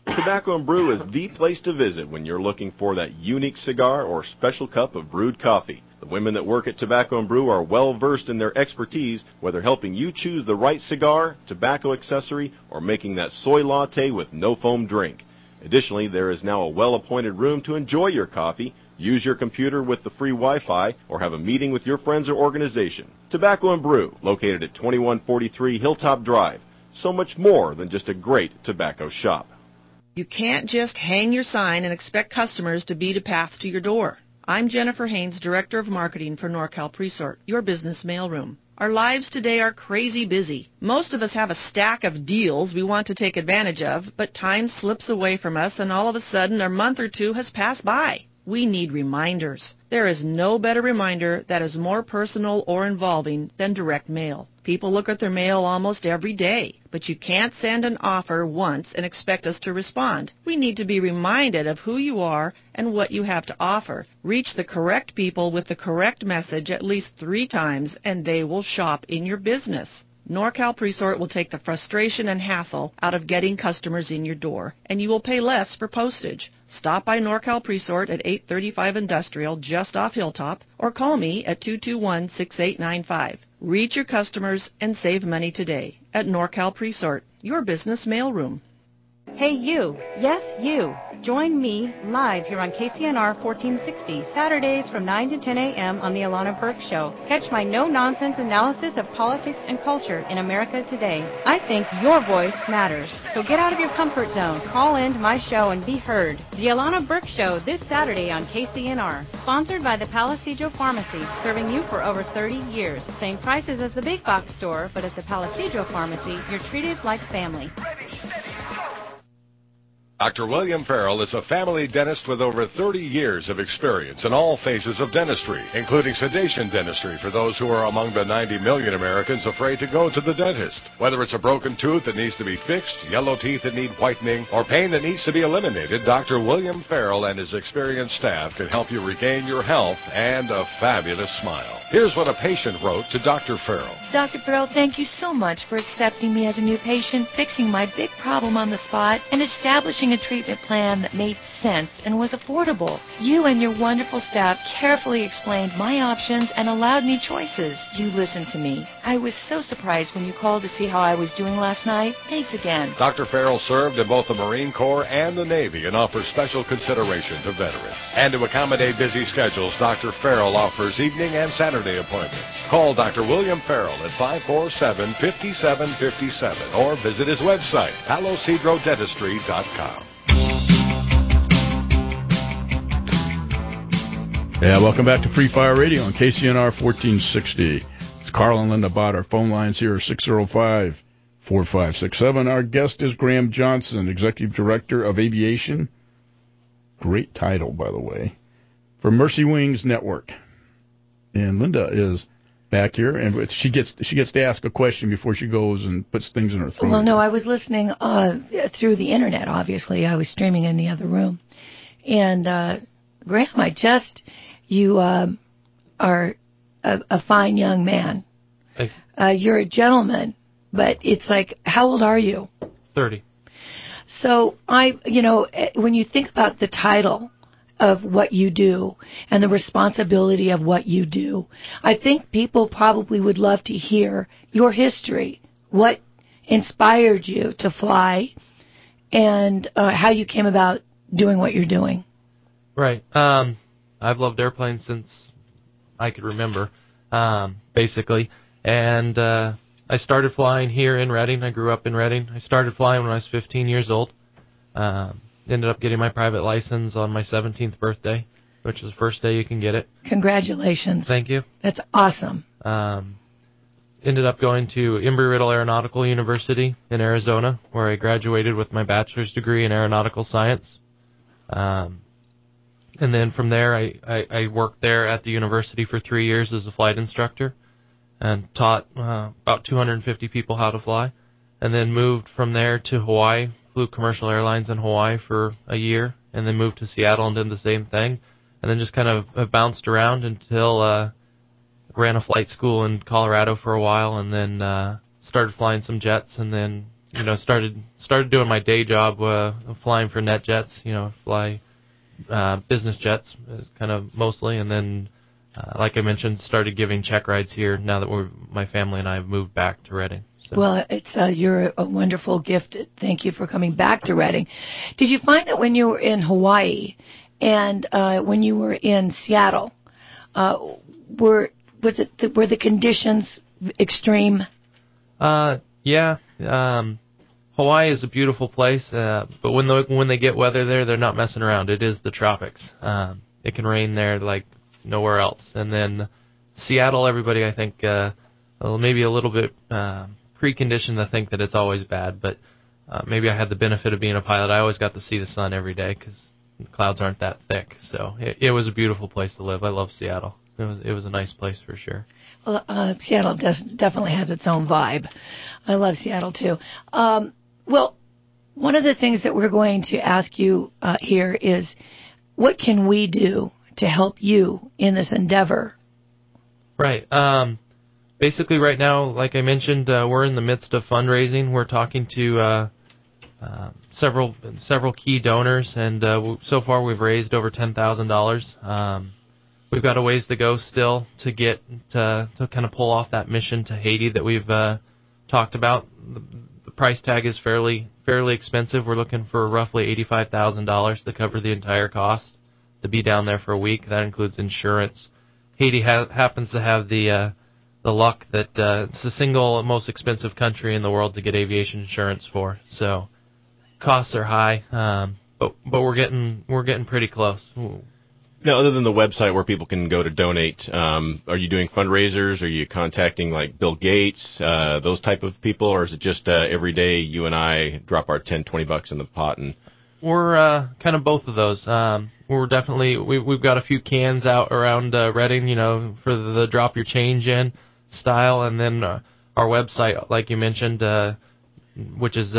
Tobacco and Brew is the place to visit when you're looking for that unique cigar or special cup of brewed coffee. The women that work at Tobacco and Brew are well versed in their expertise, whether helping you choose the right cigar, tobacco accessory, or making that soy latte with no foam drink. Additionally, there is now a well-appointed room to enjoy your coffee, use your computer with the free Wi-Fi, or have a meeting with your friends or organization. Tobacco and Brew, located at 2143 Hilltop Drive. So much more than just a great tobacco shop. You can't just hang your sign and expect customers to beat a path to your door. I'm Jennifer Haynes, Director of Marketing for NorCal Presort, your business mailroom. Our lives today are crazy busy. Most of us have a stack of deals we want to take advantage of, but time slips away from us and all of a sudden a month or two has passed by. We need reminders. There is no better reminder that is more personal or involving than direct mail. People look at their mail almost every day, but you can't send an offer once and expect us to respond. We need to be reminded of who you are and what you have to offer. Reach the correct people with the correct message at least 3 times, and they will shop in your business. NorCal Presort will take the frustration and hassle out of getting customers in your door, and you will pay less for postage. Stop by NorCal Presort at 835 Industrial just off Hilltop, or call me at 221-6895. Reach your customers and save money today at NorCal Presort, your business mailroom. Hey you, yes you, join me live here on KCNR 1460, Saturdays from 9 to 10 a.m. on the Alana Burke Show. Catch my no-nonsense analysis of politics and culture in America today. I think your voice matters, so get out of your comfort zone, call in to my show and be heard. The Alana Burke Show this Saturday on KCNR, sponsored by the Palisadro Pharmacy, serving you for over 30 years. Same prices as the big box store, but at the Palisadro Pharmacy, you're treated like family. Dr. William Farrell is a family dentist with over 30 years of experience in all phases of dentistry, including sedation dentistry for those who are among the 90 million Americans afraid to go to the dentist. Whether it's a broken tooth that needs to be fixed, yellow teeth that need whitening, or pain that needs to be eliminated, Dr. William Farrell and his experienced staff can help you regain your health and a fabulous smile. Here's what a patient wrote to Dr. Farrell. Dr. Farrell, thank you so much for accepting me as a new patient, fixing my big problem on the spot, and establishing a treatment plan that made sense and was affordable. You and your wonderful staff carefully explained my options and allowed me choices. You listened to me. I was so surprised when you called to see how I was doing last night. Thanks again. Dr. Farrell served in both the Marine Corps and the Navy and offers special consideration to veterans. And to accommodate busy schedules, Dr. Farrell offers evening and Saturday appointments. Call Dr. William Farrell at 547-5757 or visit his website, palosidrodentistry.com. Yeah, welcome back to Free Fire Radio on KCNR 1460. It's Carl and Linda Bott. Our phone lines here are 605-4567. Our guest is Graham Johnson, Executive Director of Aviation. Great title, by the way, for Mercy Wings Network. And Linda is back here, and she gets to ask a question before she goes and puts things in her throat. Well, no, I was listening through the internet, obviously. I was streaming in the other room. And, Graham, you are a fine young man. You're a gentleman, but it's like, how old are you? 30. So when you think about the title of what you do and the responsibility of what you do, I think people probably would love to hear your history, what inspired you to fly, and how you came about doing what you're doing. Right. I've loved airplanes since I could remember, basically. And I started flying here in Redding. I grew up in Redding. I started flying when I was 15 years old. Ended up getting my private license on my 17th birthday, which is the first day you can get it. Congratulations. Thank you. That's awesome. Ended up going to Embry-Riddle Aeronautical University in Arizona, where I graduated with my bachelor's degree in aeronautical science. And then from there, I worked there at the university for 3 years as a flight instructor and taught about 250 people how to fly. And then moved from there to Hawaii, flew commercial airlines in Hawaii for a year, and then moved to Seattle and did the same thing. And then just kind of bounced around until ran a flight school in Colorado for a while, and then started flying some jets, and then started doing my day job flying for NetJets. Fly business jets is kind of mostly, and then like I mentioned, started giving check rides here now that my family and I have moved back to Reading. So. Well, you're a wonderful gift. Thank you for coming back to Reading. Did you find that when you were in Hawaii and when you were in Seattle, were the conditions extreme? Yeah. Hawaii is a beautiful place, but when they get weather there, they're not messing around. It is the tropics. It can rain there like nowhere else. And then Seattle, everybody, I think, maybe a little bit preconditioned to think that it's always bad, but maybe I had the benefit of being a pilot. I always got to see the sun every day because the clouds aren't that thick. So it was a beautiful place to live. I love Seattle. It was a nice place for sure. Well, Seattle definitely has its own vibe. I love Seattle too. Well, one of the things that we're going to ask you here is, what can we do to help you in this endeavor? Right. Basically, right now, like I mentioned, we're in the midst of fundraising. We're talking to several key donors, and so far we've raised over $10,000. We've got a ways to go still to get to kind of pull off that mission to Haiti that we've talked about. The price tag is fairly expensive. We're looking for roughly $85,000 to cover the entire cost to be down there for a week. That includes insurance. Haiti happens to have the luck that it's the single most expensive country in the world to get aviation insurance for. So costs are high, but we're getting pretty close. Now, other than the website where people can go to donate, are you doing fundraisers? Are you contacting like Bill Gates, those type of people, or is it just every day you and I drop our $10-20 in the pot? And we're kind of both of those. We're definitely we've got a few cans out around Reading, for the drop your change in style, and then our website, like you mentioned, which is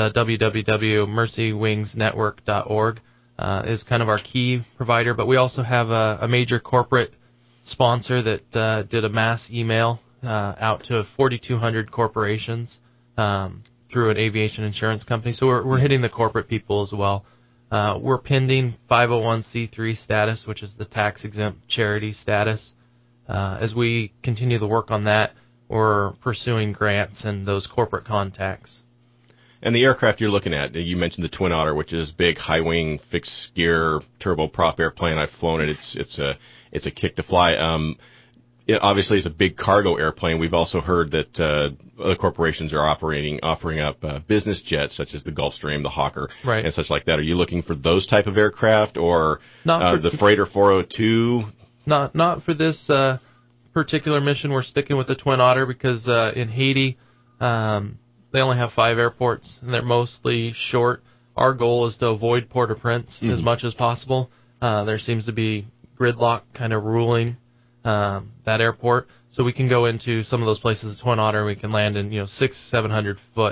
www.mercywingsnetwork.org. Is kind of our key provider, but we also have a major corporate sponsor that did a mass email out to 4,200 corporations through an aviation insurance company. So we're hitting the corporate people as well. We're pending 501c3 status, which is the tax-exempt charity status. As we continue to work on that, we're pursuing grants and those corporate contacts. And the aircraft you're looking at, you mentioned the Twin Otter, which is big, high-wing, fixed-gear, turboprop airplane. I've flown it. It's a kick to fly. It obviously is a big cargo airplane. We've also heard that other corporations are offering up business jets, such as the Gulfstream, the Hawker, right, and such like that. Are you looking for those type of aircraft, or the Freighter 402? Not for this particular mission. We're sticking with the Twin Otter because in Haiti, they only have 5 airports, and they're mostly short. Our goal is to avoid Port-au-Prince as much as possible. There seems to be gridlock kind of ruling that airport, so we can go into some of those places, Twin Otter, we can land in 600-700 foot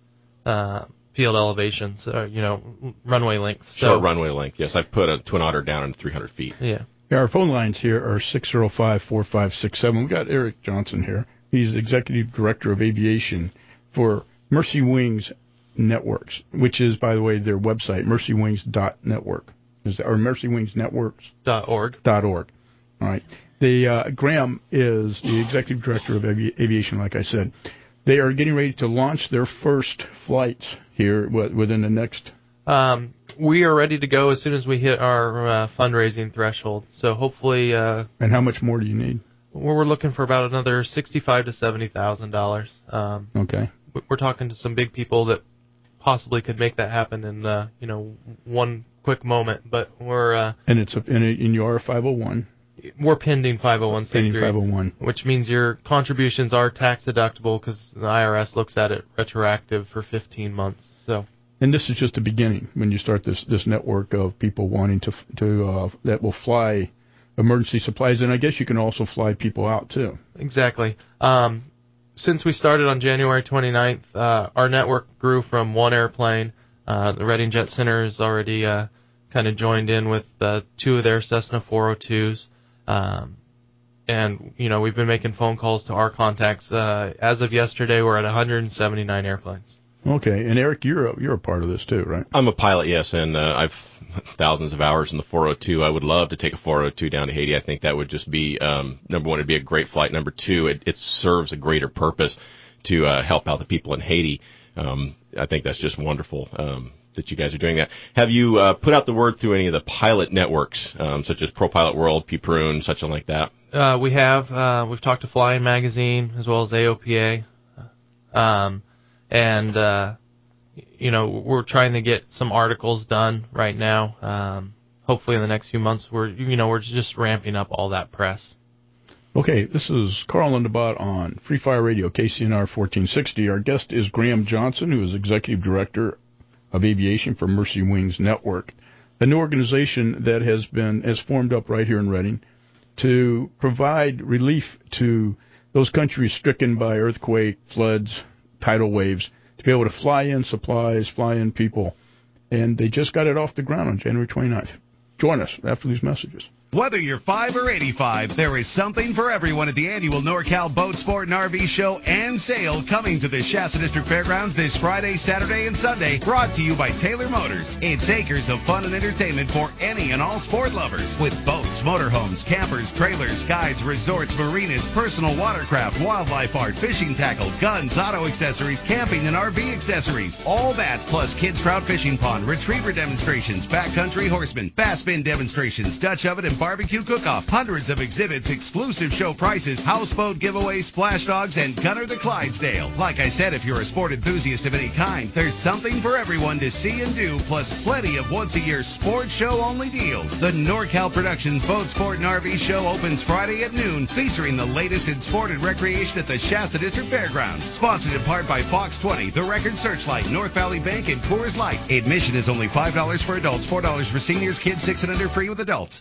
field elevations, runway lengths. Short runway length, yes. I've put a Twin Otter down in 300 feet. Yeah. Our phone lines here are 605-4567. We've got Eric Johnson here. He's Executive Director of Aviation for Mercy Wings Networks, which is, by the way, their website, mercywings.network, or mercywingsnetworks.org. All right. Graham is the Executive Director of Aviation, like I said. They are getting ready to launch their first flights here within the next... we are ready to go as soon as we hit our fundraising threshold. So hopefully... and how much more do you need? We're looking for about another $65,000 to $70,000. Okay. We're talking to some big people that possibly could make that happen in one quick moment. But we're and you are a 501. We're pending 501c3. Pending 501, which means your contributions are tax deductible because the IRS looks at it retroactive for 15 months. So. And this is just the beginning when you start this network of people wanting to that will fly emergency supplies, and I guess you can also fly people out too. Exactly. Since we started on January 29th, our network grew from 1 airplane. The Reading Jet Center has already kind of joined in with 2 of their Cessna 402s. And, we've been making phone calls to our contacts. As of yesterday, we're at 179 airplanes. Okay, and Eric, you're a part of this too, right? I'm a pilot, yes, and I've thousands of hours in the 402. I would love to take a 402 down to Haiti. I think that would just be, number one, it'd be a great flight. Number two, it serves a greater purpose to help out the people in Haiti. I think that's just wonderful that you guys are doing that. Have you put out the word through any of the pilot networks, such as ProPilot World, PPRUN, such like that? We have. We've talked to Flying Magazine as well as AOPA. We're trying to get some articles done right now. Hopefully in the next few months, we're just ramping up all that press. Okay, this is Carl Lundebot on Free Fire Radio, KCNR 1460. Our guest is Graham Johnson, who is Executive Director of Aviation for Mercy Wings Network, a new organization that has formed up right here in Redding to provide relief to those countries stricken by earthquake, floods, tidal waves, to be able to fly in supplies, fly in people. And they just got it off the ground on January 29th. Join us after these messages. Whether you're 5 or 85, there is something for everyone at the annual NorCal Boat Sport and RV Show and Sale coming to the Shasta District Fairgrounds this Friday, Saturday, and Sunday. Brought to you by Taylor Motors. It's acres of fun and entertainment for any and all sport lovers with boats, motorhomes, campers, trailers, guides, resorts, marinas, personal watercraft, wildlife art, fishing tackle, guns, auto accessories, camping, and RV accessories. All that plus kids trout fishing pond, retriever demonstrations, backcountry horsemen, fast spin demonstrations, Dutch oven, and barbecue cook-off, hundreds of exhibits, exclusive show prices, houseboat giveaways, splash dogs, and Gunner the Clydesdale. Like I said, if you're a sport enthusiast of any kind, there's something for everyone to see and do, plus plenty of once-a-year sport show-only deals. The NorCal Productions Boat Sport and RV Show opens Friday at noon, featuring the latest in sport and recreation at the Shasta District Fairgrounds. Sponsored in part by Fox 20, The Record Searchlight, North Valley Bank, and Coors Light. Admission is only $5 for adults, $4 for seniors, kids 6 and under, free with adults.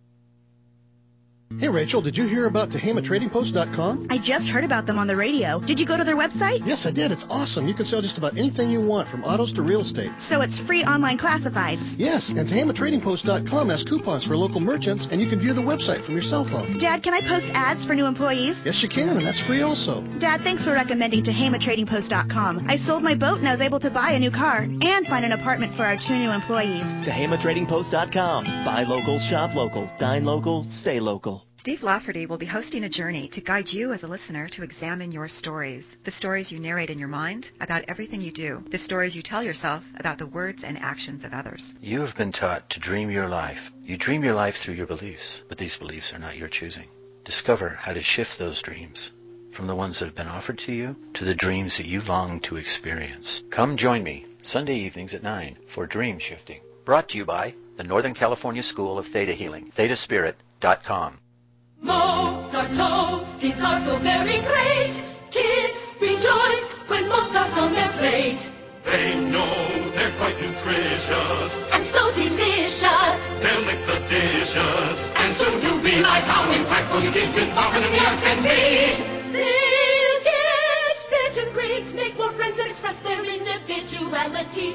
Hey, Rachel, did you hear about TehenaTradingPost.com? I just heard about them on the radio. Did you go to their website? Yes, I did. It's awesome. You can sell just about anything you want, from autos to real estate. So it's free online classifieds? Yes, and TehenaTradingPost.com has coupons for local merchants, and you can view the website from your cell phone. Dad, can I post ads for new employees? Yes, you can, and that's free also. Dad, thanks for recommending TehenaTradingPost.com. I sold my boat and I was able to buy a new car and find an apartment for our 2 new employees. TehenaTradingPost.com. Buy local, shop local, dine local, stay local. Steve Lafferty will be hosting a journey to guide you as a listener to examine your stories. The stories you narrate in your mind about everything you do. The stories you tell yourself about the words and actions of others. You have been taught to dream your life. You dream your life through your beliefs, but these beliefs are not your choosing. Discover how to shift those dreams from the ones that have been offered to you to the dreams that you long to experience. Come join me Sunday evenings at 9 for Dream Shifting. Brought to you by the Northern California School of Theta Healing, thetaspirit.com. Mozart toasties are so very great. Kids rejoice when Mozart's on their plate. They know they're quite nutritious and so delicious. They'll lick the dishes, and soon you'll realize how impactful your kids' involvement in the arts can be. They'll get pigeon breaks, make more friends, and express their individuality.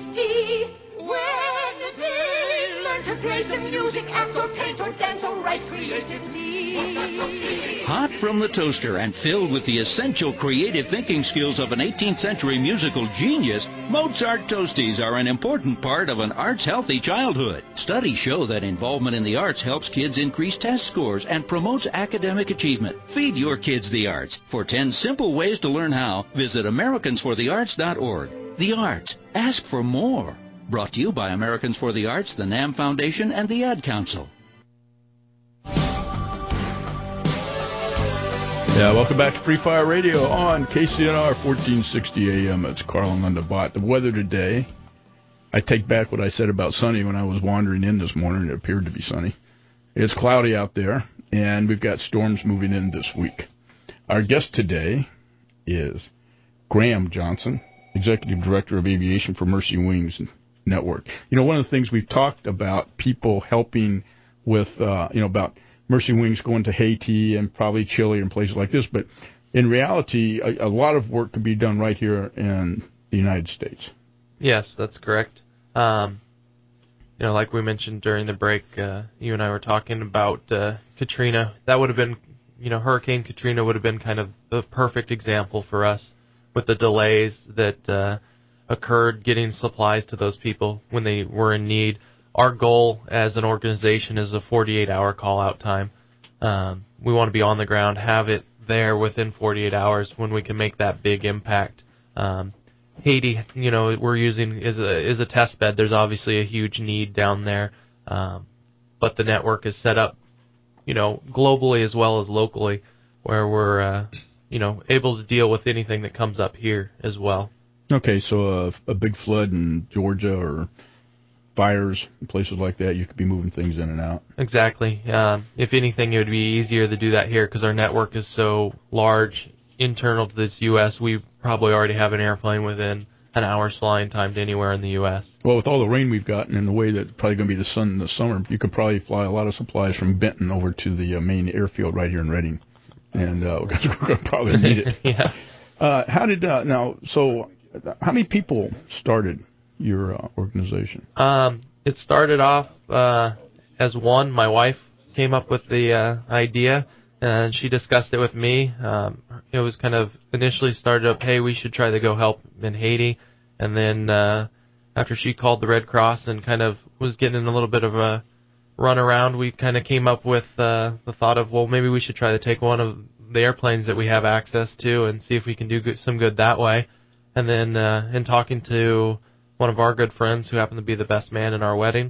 When they learn to play some music, act or paint or dance or write creatively. Hot from the toaster and filled with the essential creative thinking skills of an 18th century musical genius, Mozart Toasties are an important part of an arts-healthy childhood. Studies show that involvement in the arts helps kids increase test scores and promotes academic achievement. Feed your kids the arts. For 10 simple ways to learn how, visit AmericansForTheArts.org. The arts. Ask for more. Brought to you by Americans for the Arts, the NAM Foundation, and the Ad Council. Yeah, welcome back to Free Fire Radio on KCNR 1460 AM. It's Carl Lundebot. The weather today, I take back what I said about sunny when I was wandering in this morning. It appeared to be sunny. It's cloudy out there, and we've got storms moving in this week. Our guest today is Graham Johnson, Executive Director of Aviation for Mercy Wings Network. You know, one of the things we've talked about, people helping with, about Mercy Wings going to Haiti and probably Chile and places like this, but in reality, a lot of work could be done right here in the United States. Yes, that's correct. Like we mentioned during the break, you and I were talking about Katrina. That would have been, Hurricane Katrina would have been kind of the perfect example for us, with the delays that occurred getting supplies to those people when they were in need. Our goal as an organization is a 48-hour call-out time. We want to be on the ground, have it there within 48 hours when we can make that big impact. Haiti, we're using is a test bed. There's obviously a huge need down there, but the network is set up, globally as well as locally, where we're, able to deal with anything that comes up here as well. Okay, so a big flood in Georgia or fires, places like that, you could be moving things in and out. Exactly. If anything, it would be easier to do that here because our network is so large. Internal to this U.S., we probably already have an airplane within an hour's flying time to anywhere in the U.S. Well, with all the rain we've gotten and the way that it's probably going to be the sun in the summer, you could probably fly a lot of supplies from Benton over to the main airfield right here in Reading, and we're going to probably need it. Yeah. How many people started your organization? It started off as one. My wife came up with the idea, and she discussed it with me. It was kind of initially started up, hey, we should try to go help in Haiti. And then after she called the Red Cross and kind of was getting in a little bit of a run around, we kind of came up with the thought of, well, maybe we should try to take one of the airplanes that we have access to and see if we can do some good that way. And then in talking to one of our good friends who happened to be the best man in our wedding,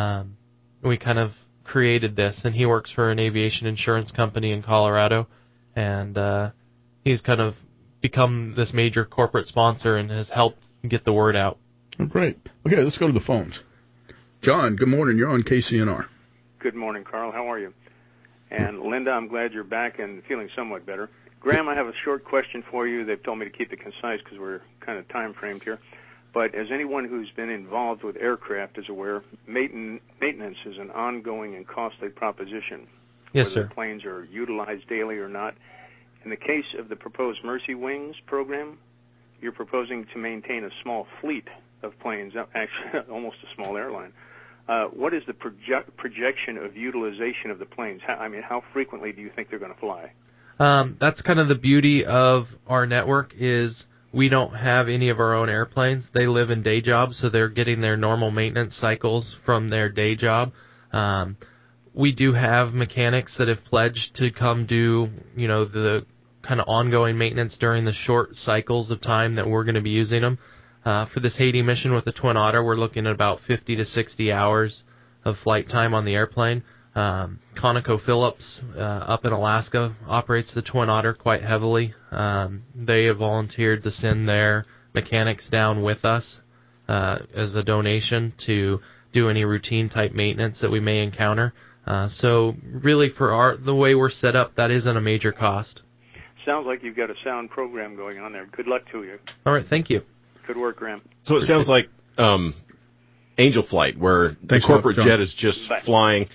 we kind of created this. And he works for an aviation insurance company in Colorado, and he's kind of become this major corporate sponsor and has helped get the word out. Oh, great. Okay, let's go to the phones. John, good morning. You're on KCNR. Good morning, Carl. How are you? And Linda, I'm glad you're back and feeling somewhat better. Graham, I have a short question for you. They've told me to keep it concise because we're kind of time-framed here. But as anyone who's been involved with aircraft is aware, maintenance is an ongoing and costly proposition. Yes, whether sir. the planes are utilized daily or not. In the case of the proposed Mercy Wings program, you're proposing to maintain a small fleet of planes, actually almost a small airline. What is the projection of utilization of the planes? How frequently do you think they're going to fly? That's kind of the beauty of our network is we don't have any of our own airplanes. They live in day jobs, so they're getting their normal maintenance cycles from their day job. We do have mechanics that have pledged to come do, the kind of ongoing maintenance during the short cycles of time that we're going to be using them. For this Haiti mission with the Twin Otter, we're looking at about 50 to 60 hours of flight time on the airplane. ConocoPhillips up in Alaska operates the Twin Otter quite heavily. They have volunteered to send their mechanics down with us as a donation to do any routine type maintenance that we may encounter. So really for the way we're set up, that isn't a major cost. Sounds like you've got a sound program going on there. Good luck to you. All right, thank you. Good work, Graham. So it sounds like Angel Flight, where the corporate jet is just flying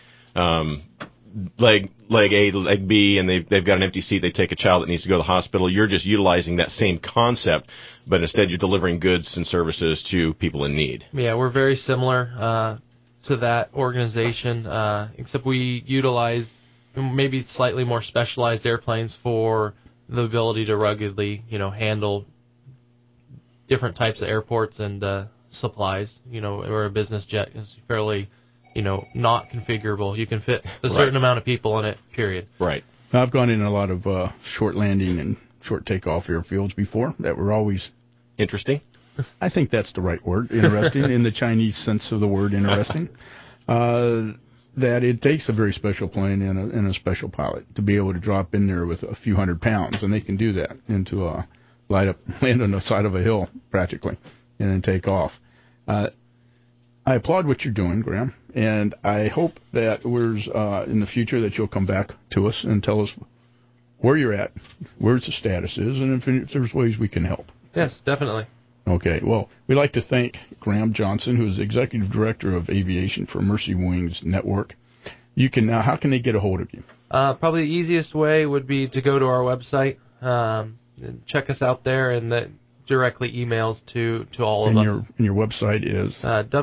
leg A, leg B, and they've got an empty seat. They take a child that needs to go to the hospital. You're just utilizing that same concept, but instead you're delivering goods and services to people in need. Yeah, we're very similar to that organization, except we utilize maybe slightly more specialized airplanes for the ability to ruggedly, handle different types of airports and supplies. Where a business jet is fairly, not configurable. You can fit a certain amount of people in it, period. Right. I've gone in a lot of short landing and short takeoff airfields before that were always interesting. I think that's the right word, interesting, in the Chinese sense of the word interesting. That it takes a very special plane and a special pilot to be able to drop in there with a few 100 pounds, and they can do that into a land on the side of a hill practically, and then take off. I applaud what you're doing, Graham, and I hope that in the future that you'll come back to us and tell us where you're at, where the status is, and if there's ways we can help. Yes, definitely. Okay, well, we'd like to thank Graham Johnson, who is Executive Director of Aviation for Mercy Wings Network. How can they get a hold of you? Probably the easiest way would be to go to our website, and check us out there, and that directly emails to all of us. And your website is?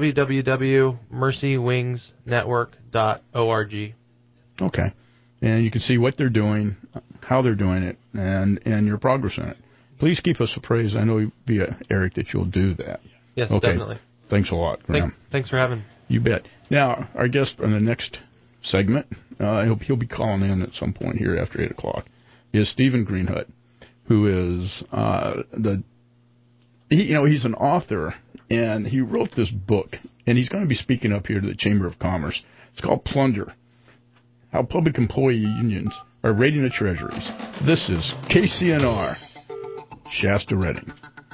www.mercywingsnetwork.org. Okay. And you can see what they're doing, how they're doing it, and your progress in it. please keep us appraised. I know via Eric that you'll do that. Yes, okay. Definitely. Thanks a lot, Graham. Thanks for having me. You bet. Now, our guest on the next segment, he'll be calling in at some point here after 8 o'clock, is Stephen Greenhut, who is he's an author, and he wrote this book, and he's going to be speaking up here to the Chamber of Commerce. It's called Plunder, How Public Employee Unions Are Raiding the Treasuries. This is KCNR, Shasta Redding.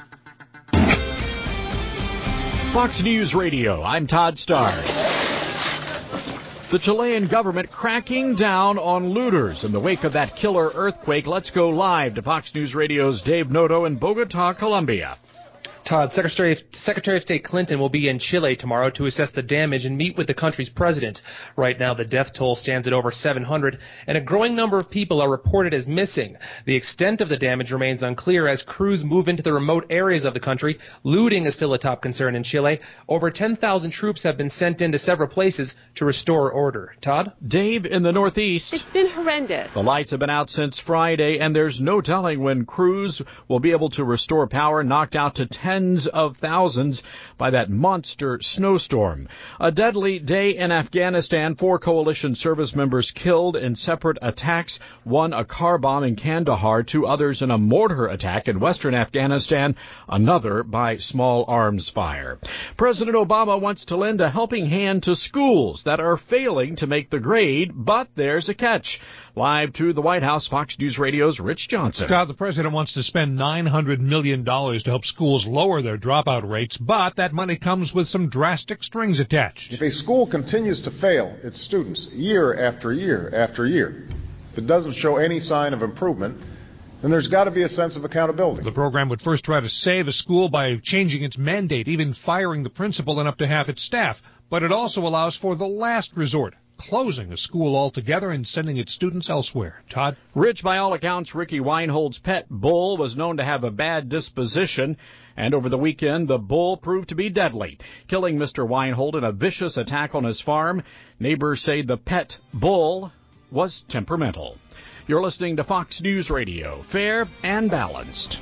Fox News Radio, I'm Todd Starr. The Chilean government cracking down on looters in the wake of that killer earthquake. Let's go live to Fox News Radio's Dave Noto in Bogota, Colombia. Todd, Secretary of State Clinton will be in Chile tomorrow to assess the damage and meet with the country's president. Right now, the death toll stands at over 700, and a growing number of people are reported as missing. The extent of the damage remains unclear as crews move into the remote areas of the country. Looting is still a top concern in Chile. Over 10,000 troops have been sent into several places to restore order. Todd? Dave, in the Northeast. It's been horrendous. The lights have been out since Friday, and there's no telling when crews will be able to restore power knocked out to tens of thousands by that monster snowstorm. A deadly day in Afghanistan. 4 coalition service members killed in separate attacks. One a car bomb in Kandahar, 2 others in a mortar attack in western Afghanistan, another by small arms fire. President Obama wants to lend a helping hand to schools that are failing to make the grade, but there's a catch. Live to the White House, Fox News Radio's Rich Johnson. Todd, the president wants to spend $900 million to help schools lower their dropout rates, but that money comes with some drastic strings attached. If a school continues to fail its students year after year after year, if it doesn't show any sign of improvement, then there's got to be a sense of accountability. The program would first try to save a school by changing its mandate, even firing the principal and up to half its staff. But it also allows for the last resort, closing a school altogether and sending its students elsewhere. Todd? Rich, by all accounts, Ricky Weinhold's pet bull was known to have a bad disposition, and over the weekend, the bull proved to be deadly, killing Mr. Weinhold in a vicious attack on his farm. Neighbors say the pet bull was temperamental. You're listening to Fox News Radio, fair and balanced.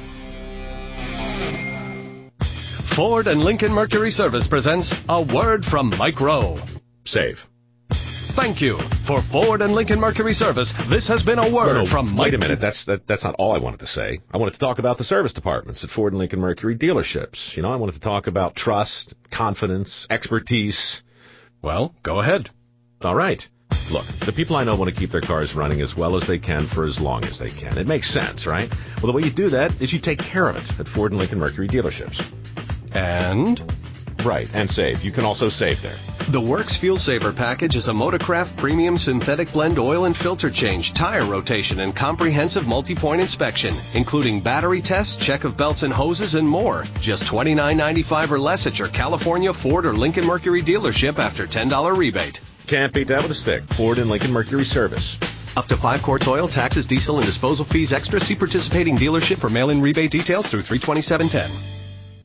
Ford and Lincoln Mercury Service presents A Word from Mike Rowe. Save. Thank you. For Ford and Lincoln Mercury Service, this has been a word from Mike. Wait a minute. That's not all I wanted to say. I wanted to talk about the service departments at Ford and Lincoln Mercury dealerships. I wanted to talk about trust, confidence, expertise. Well, go ahead. All right. Look, the people I know want to keep their cars running as well as they can for as long as they can. It makes sense, right? Well, the way you do that is you take care of it at Ford and Lincoln Mercury dealerships. And? Right, and save. You can also save there. The Works Fuel Saver package is a Motorcraft Premium Synthetic Blend oil and filter change, tire rotation, and comprehensive multi-point inspection, including battery tests, check of belts and hoses, and more. Just $29.95 or less at your California Ford or Lincoln Mercury dealership after $10 rebate. Can't beat that with a stick. Ford and Lincoln Mercury Service. Up to 5 quarts oil, taxes, diesel, and disposal fees extra. See participating dealership for mail-in rebate details through 3/27/10.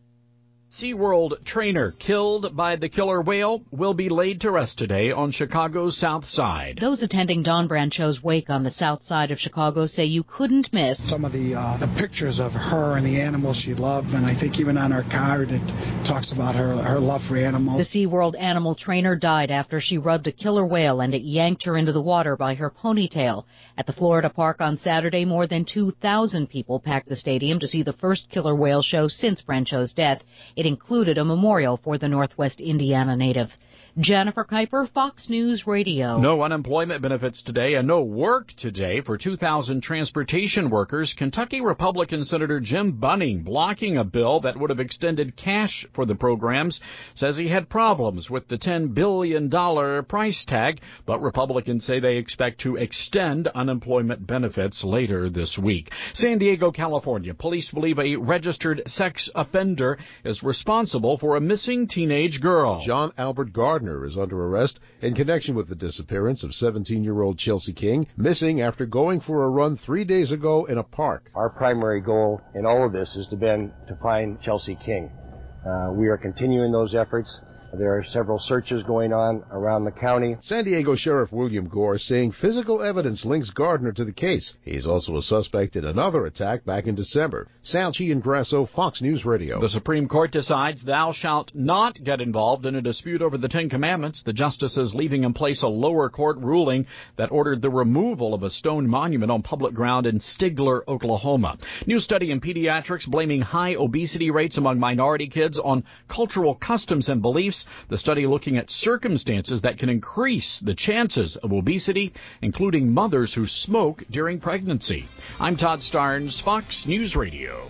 SeaWorld trainer killed by the killer whale will be laid to rest today on Chicago's South Side. Those attending Dawn Brancheau's wake on the south side of Chicago say you couldn't miss some of the pictures of her and the animals she loved, and I think even on her card it talks about her love for animals. The SeaWorld animal trainer died after she rubbed a killer whale and it yanked her into the water by her ponytail. At the Florida Park on Saturday, more than 2,000 people packed the stadium to see the first killer whale show since Brancheau's death. It included a memorial for the Northwest Indiana native. Jennifer Kuiper, Fox News Radio. No unemployment benefits today and no work today for 2,000 transportation workers. Kentucky Republican Senator Jim Bunning blocking a bill that would have extended cash for the programs, says he had problems with the $10 billion price tag, but Republicans say they expect to extend unemployment benefits later this week. San Diego, California, police believe a registered sex offender is responsible for a missing teenage girl. John Albert Gardner is under arrest in connection with the disappearance of 17-year-old Chelsea King, missing after going for a run 3 days ago in a park. Our primary goal in all of this has been to find Chelsea King. We are continuing those efforts. There are several searches going on around the county. San Diego Sheriff William Gore saying physical evidence links Gardner to the case. He's also a suspect in another attack back in December. Sal Chiangrasso, Fox News Radio. The Supreme Court decides thou shalt not get involved in a dispute over the Ten Commandments, the justices leaving in place a lower court ruling that ordered the removal of a stone monument on public ground in Stigler, Oklahoma. New study in pediatrics blaming high obesity rates among minority kids on cultural customs and beliefs. The study looking at circumstances that can increase the chances of obesity, including mothers who smoke during pregnancy. I'm Todd Starnes, Fox News Radio.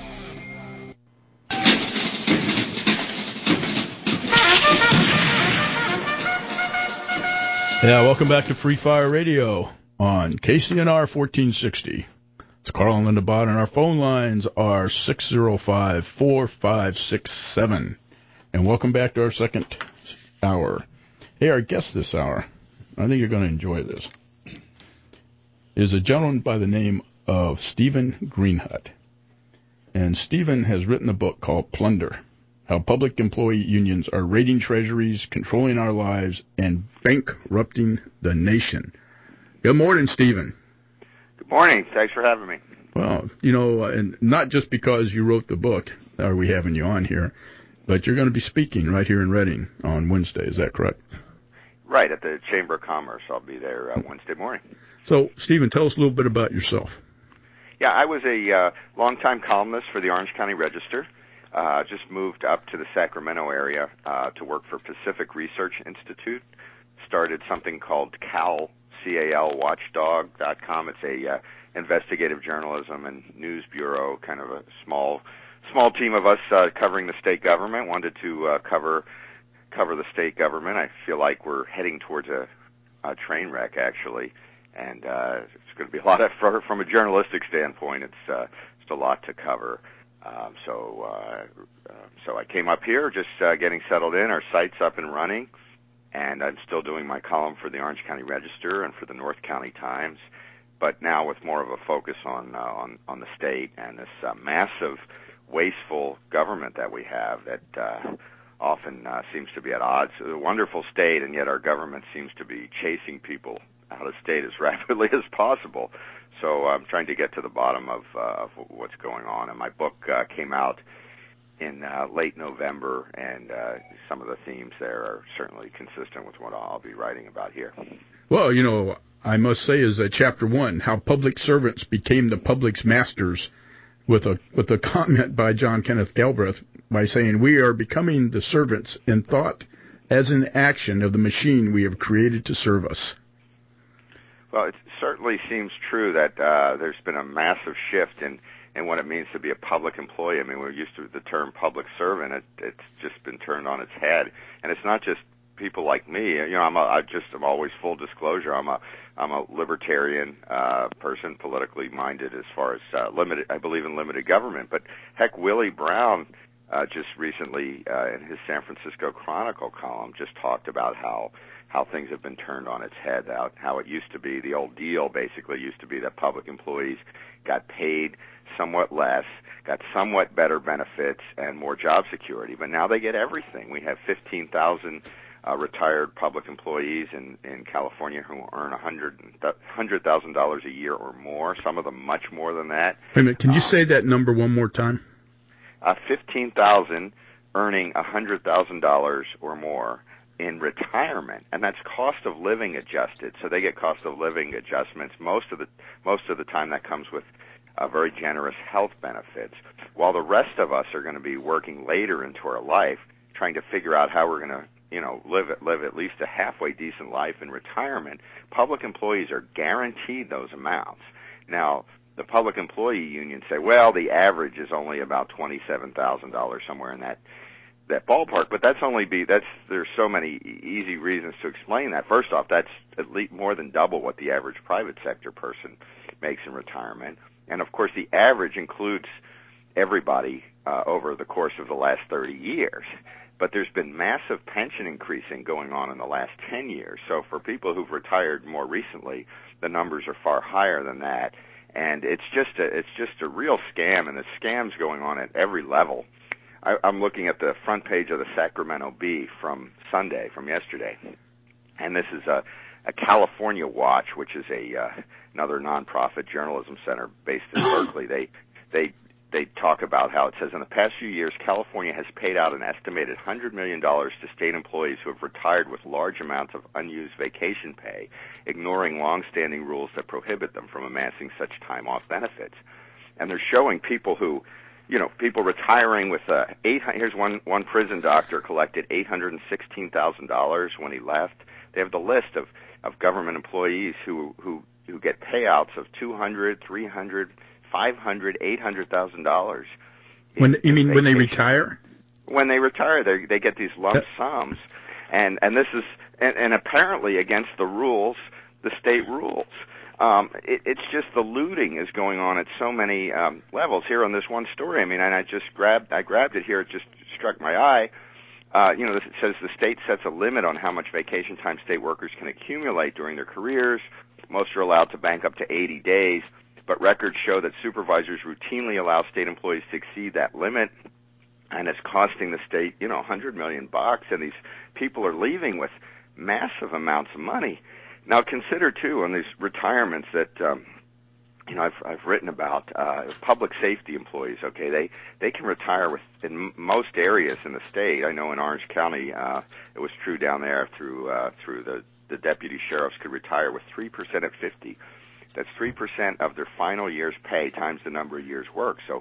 Yeah, welcome back to Free Fire Radio on KCNR 1460. It's Carl and Linda Bott, and our phone lines are 605-4567. And welcome back to our second hour. Hey, our guest this hour, I think you're going to enjoy this, is a gentleman by the name of Stephen Greenhut. And Stephen has written a book called Plunder, How Public Employee Unions Are Raiding Treasuries, Controlling Our Lives, and Bankrupting the Nation. Good morning, Stephen. Good morning. Thanks for having me. Well, you know, and not just because you wrote the book are we having you on here, but you're going to be speaking right here in Reading on Wednesday. Is that correct? Right, at the Chamber of Commerce. I'll be there Wednesday morning. So, Stephen, tell us a little bit about yourself. Yeah, I was a longtime columnist for the Orange County Register. Just moved up to the Sacramento area to work for Pacific Research Institute. Started something called CalWatchdog.com. It's a investigative journalism and news bureau, kind of a small team of us covering the state government. Wanted to cover the state government. I feel like we're heading towards a train wreck, actually, and it's going to be a lot from a journalistic standpoint. It's a lot to cover. So I came up here, just getting settled in. Our site's up and running, and I'm still doing my column for the Orange County Register and for the North County Times, but now with more of a focus on the state and this massive, wasteful government that we have that often seems to be at odds. It's a wonderful state, and yet our government seems to be chasing people out of state as rapidly as possible. So I'm trying to get to the bottom of what's going on. And my book came out in late November, and some of the themes there are certainly consistent with what I'll be writing about here. Well, you know, I must say is that Chapter 1, How Public Servants Became the Public's Masters, with a comment by John Kenneth Galbraith by saying, we are becoming the servants in thought as in action of the machine we have created to serve us. Well, it certainly seems true that there's been a massive shift in what it means to be a public employee. I mean, we're used to the term public servant. It's just been turned on its head. And it's not just people like me. You know, I'm always full disclosure. I'm a libertarian person, politically minded as far as I believe in limited government. But heck, Willie Brown just recently in his San Francisco Chronicle column just talked about how things have been turned on its head, how it used to be, the old deal basically used to be that public employees got paid somewhat less, got somewhat better benefits and more job security, but now they get everything. We have 15,000 retired public employees in California who earn $100,000 a year or more, some of them much more than that. Wait a minute, can you say that number one more time? 15,000 earning $100,000 or more in retirement, and that's cost of living adjusted. So they get cost of living adjustments. Most of the time that comes with very generous health benefits, while the rest of us are going to be working later into our life, trying to figure out how we're going to, you know, live at least a halfway decent life in retirement. Public employees are guaranteed those amounts. Now, the public employee unions say, well, the average is only about $27,000, somewhere in that ballpark, but there's so many easy reasons to explain that. First off, that's at least more than double what the average private sector person makes in retirement. And of course, the average includes everybody over the course of the last 30 years. But there's been massive pension increasing going on in the last 10 years. So for people who've retired more recently, the numbers are far higher than that. And it's just a real scam, and the scam's going on at every level. I'm looking at the front page of the Sacramento Bee from Sunday, from yesterday, and this is a California Watch, which is another nonprofit journalism center based in Berkeley. They talk about how it says in the past few years, California has paid out an estimated $100 million to state employees who have retired with large amounts of unused vacation pay, ignoring long-standing rules that prohibit them from amassing such time-off benefits. And they're showing people who, people retiring with here's one prison doctor collected $816,000 when he left. They have the list of government employees who get payouts of $200,000, $300,000, $500,000, $800,000. When they retire? When they retire, they get these lump sums, and this is and apparently against the rules, the state rules. It's just the looting is going on at so many levels. Here on this one story, and I grabbed it here. It just struck my eye. It says the state sets a limit on how much vacation time state workers can accumulate during their careers. Most are allowed to bank up to 80 days, but records show that supervisors routinely allow state employees to exceed that limit, and it's costing the state, $100 million, and these people are leaving with massive amounts of money. Now consider too on these retirements that I've written about public safety employees. Okay, they can retire in most areas in the state. I know in Orange County it was true down there through the deputy sheriffs could retire with 3% at 50. That's 3% of their final year's pay times the number of years worked. So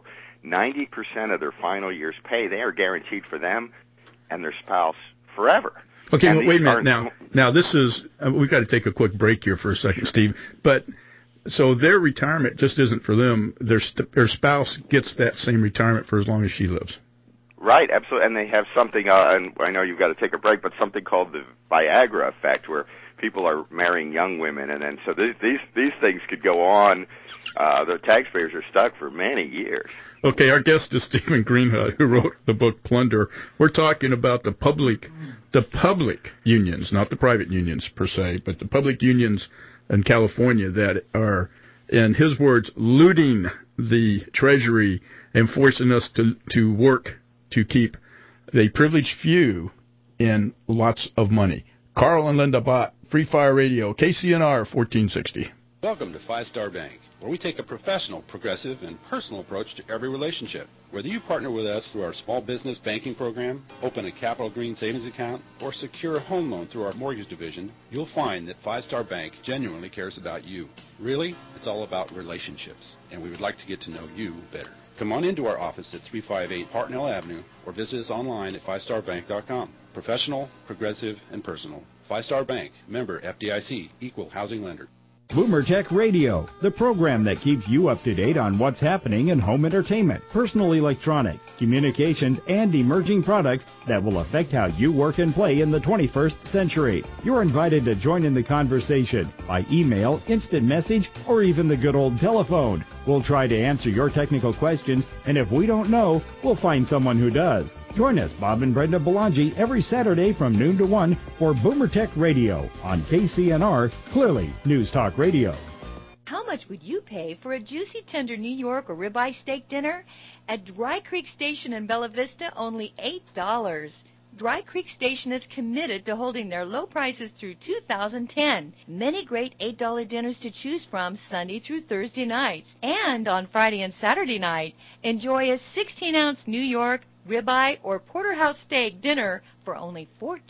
90% of their final year's pay, they are guaranteed for them and their spouse forever. Okay, wait a minute. Now this is we've got to take a quick break here for a second, Steve. But so their retirement just isn't for them. Their spouse gets that same retirement for as long as she lives. Right, absolutely. And they have something, and I know you've got to take a break, but something called the Viagra effect, where people are marrying young women, and then so these things could go on. The taxpayers are stuck for many years. Okay, our guest is Stephen Greenhut, who wrote the book Plunder. We're talking about the public unions, not the private unions per se, but the public unions in California that are, in his words, looting the Treasury and forcing us to work to keep the privileged few in lots of money. Carl and Linda Bott, Free Fire Radio, KCNR 1460. Welcome to Five Star Bank, where we take a professional, progressive, and personal approach to every relationship. Whether you partner with us through our small business banking program, open a Capital Green savings account, or secure a home loan through our mortgage division, you'll find that Five Star Bank genuinely cares about you. Really, it's all about relationships, and we would like to get to know you better. Come on into our office at 358 Hartnell Avenue or visit us online at fivestarbank.com. Professional, progressive, and personal. Five Star Bank, member FDIC, equal housing lender. Boomer Tech Radio, the program that keeps you up to date on what's happening in home entertainment, personal electronics, communications, and emerging products that will affect how you work and play in the 21st century. You're invited to join in the conversation by email, instant message, or even the good old telephone. We'll try to answer your technical questions, and if we don't know, we'll find someone who does. Join us, Bob and Brenda Belangi, every Saturday from noon to 1 for Boomer Tech Radio on KCNR, clearly News Talk Radio. How much would you pay for a juicy, tender New York or ribeye steak dinner? At Dry Creek Station in Bella Vista, only $8. Dry Creek Station is committed to holding their low prices through 2010. Many great $8 dinners to choose from Sunday through Thursday nights. And on Friday and Saturday night, enjoy a 16-ounce New York, ribeye, or porterhouse steak dinner for only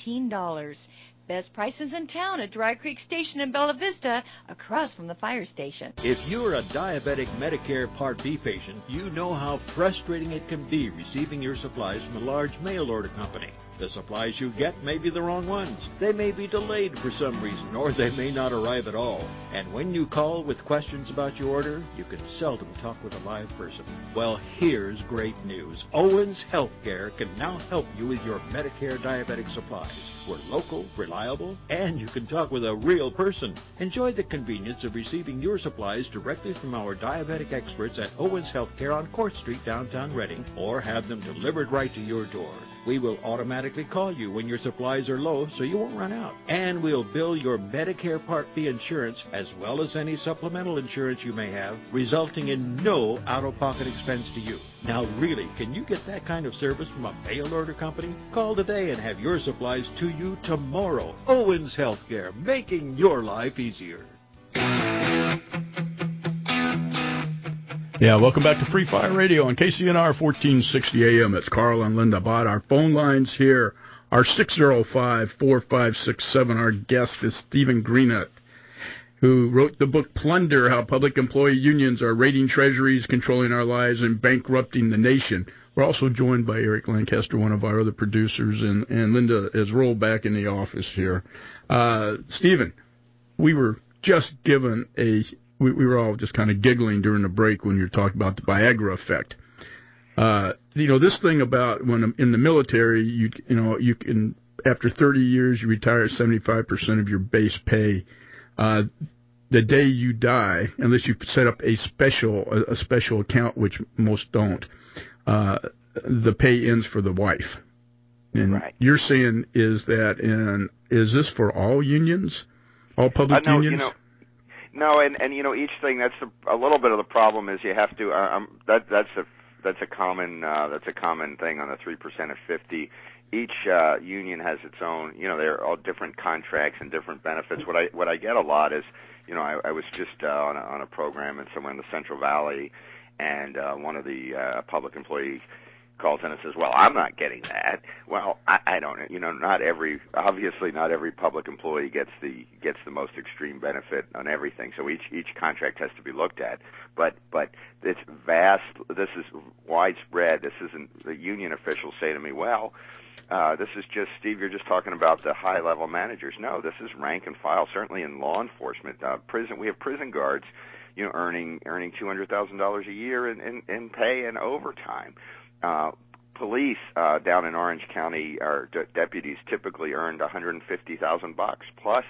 $14. Best prices in town at Dry Creek Station in Bella Vista, across from the fire station. If you're a diabetic Medicare Part B patient, you know how frustrating it can be receiving your supplies from a large mail order company. The supplies you get may be the wrong ones. They may be delayed for some reason, or they may not arrive at all. And when you call with questions about your order, you can seldom talk with a live person. Well, here's great news. Owens Healthcare can now help you with your Medicare diabetic supplies. We're local, reliable, and you can talk with a real person. Enjoy the convenience of receiving your supplies directly from our diabetic experts at Owens Healthcare on Court Street, downtown Reading, or have them delivered right to your door. We will automatically call you when your supplies are low so you won't run out. And we'll bill your Medicare Part B insurance as well as any supplemental insurance you may have, resulting in no out-of-pocket expense to you. Now really, can you get that kind of service from a mail-order company? Call today and have your supplies to you tomorrow. Owens Healthcare, making your life easier. Yeah, welcome back to Free Fire Radio on KCNR 1460 AM. It's Carl and Linda Bott. Our phone lines here are 605-4567. Our guest is Stephen Greenut, who wrote the book Plunder, How Public Employee Unions Are Raiding Treasuries, Controlling Our Lives, and Bankrupting the Nation. We're also joined by Eric Lancaster, one of our other producers, and Linda has rolled back in the office here. Stephen, we were just given we were all just kind of giggling during the break when you were talking about the Viagra effect. This thing about when in the military, you can, after 30 years, you retire 75% of your base pay. The day you die, unless you set up a special account, which most don't, the pay ends for the wife. And right. You're saying is this for all unions, all public unions? No, and each thing, that's a little bit of the problem is you have to that's a common thing on the 3% of 50. Each union has its own, they're all different contracts and different benefits. What I get a lot is, I was just on a program somewhere in the Central Valley, and one of the public employees calls in and says, "Well, I'm not getting that." Well, I don't. Not every public employee gets the most extreme benefit on everything. So each contract has to be looked at. But it's vast. This is widespread. This isn't the union officials say to me, "Well, this is just Steve. You're just talking about the high level managers." No, this is rank and file. Certainly in law enforcement, we have prison guards, earning $200,000 a year in pay and overtime. Police down in Orange County, our deputies typically earned $150,000 plus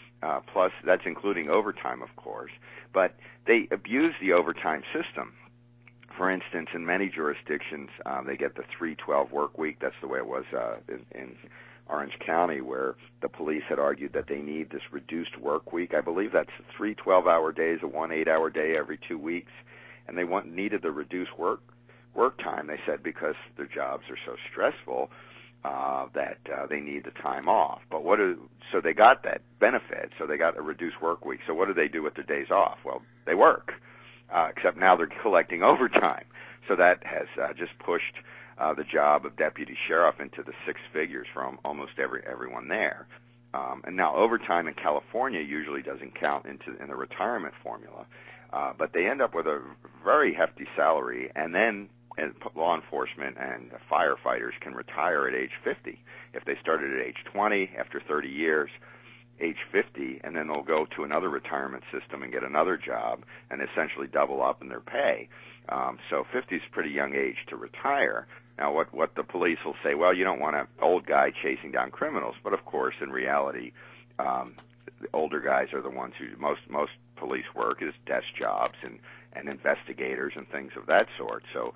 that's including overtime, of course. But they abuse the overtime system. For instance, in many jurisdictions, they get the 3-12 work week. That's the way it was in Orange County, where the police had argued that they need this reduced work week. I believe that's 3 12-hour days, a 1 8-hour day every 2 weeks, and they needed the reduced work time, they said, because their jobs are so stressful that they need the time off. But so they got that benefit, so they got a reduced work week. So what do they do with their days off? Well, they work, except now they're collecting overtime. So that has just pushed the job of deputy sheriff into the six figures for almost everyone there. And now overtime in California usually doesn't count in the retirement formula, but they end up with a very hefty salary, and then law enforcement and firefighters can retire at age 50. If they started at age 20, after 30 years, age 50, and then they'll go to another retirement system and get another job and essentially double up in their pay. So 50 is a pretty young age to retire. Now, what the police will say, well, you don't want an old guy chasing down criminals, but of course, in reality, the older guys are the ones who most police work is desk jobs and investigators and things of that sort. So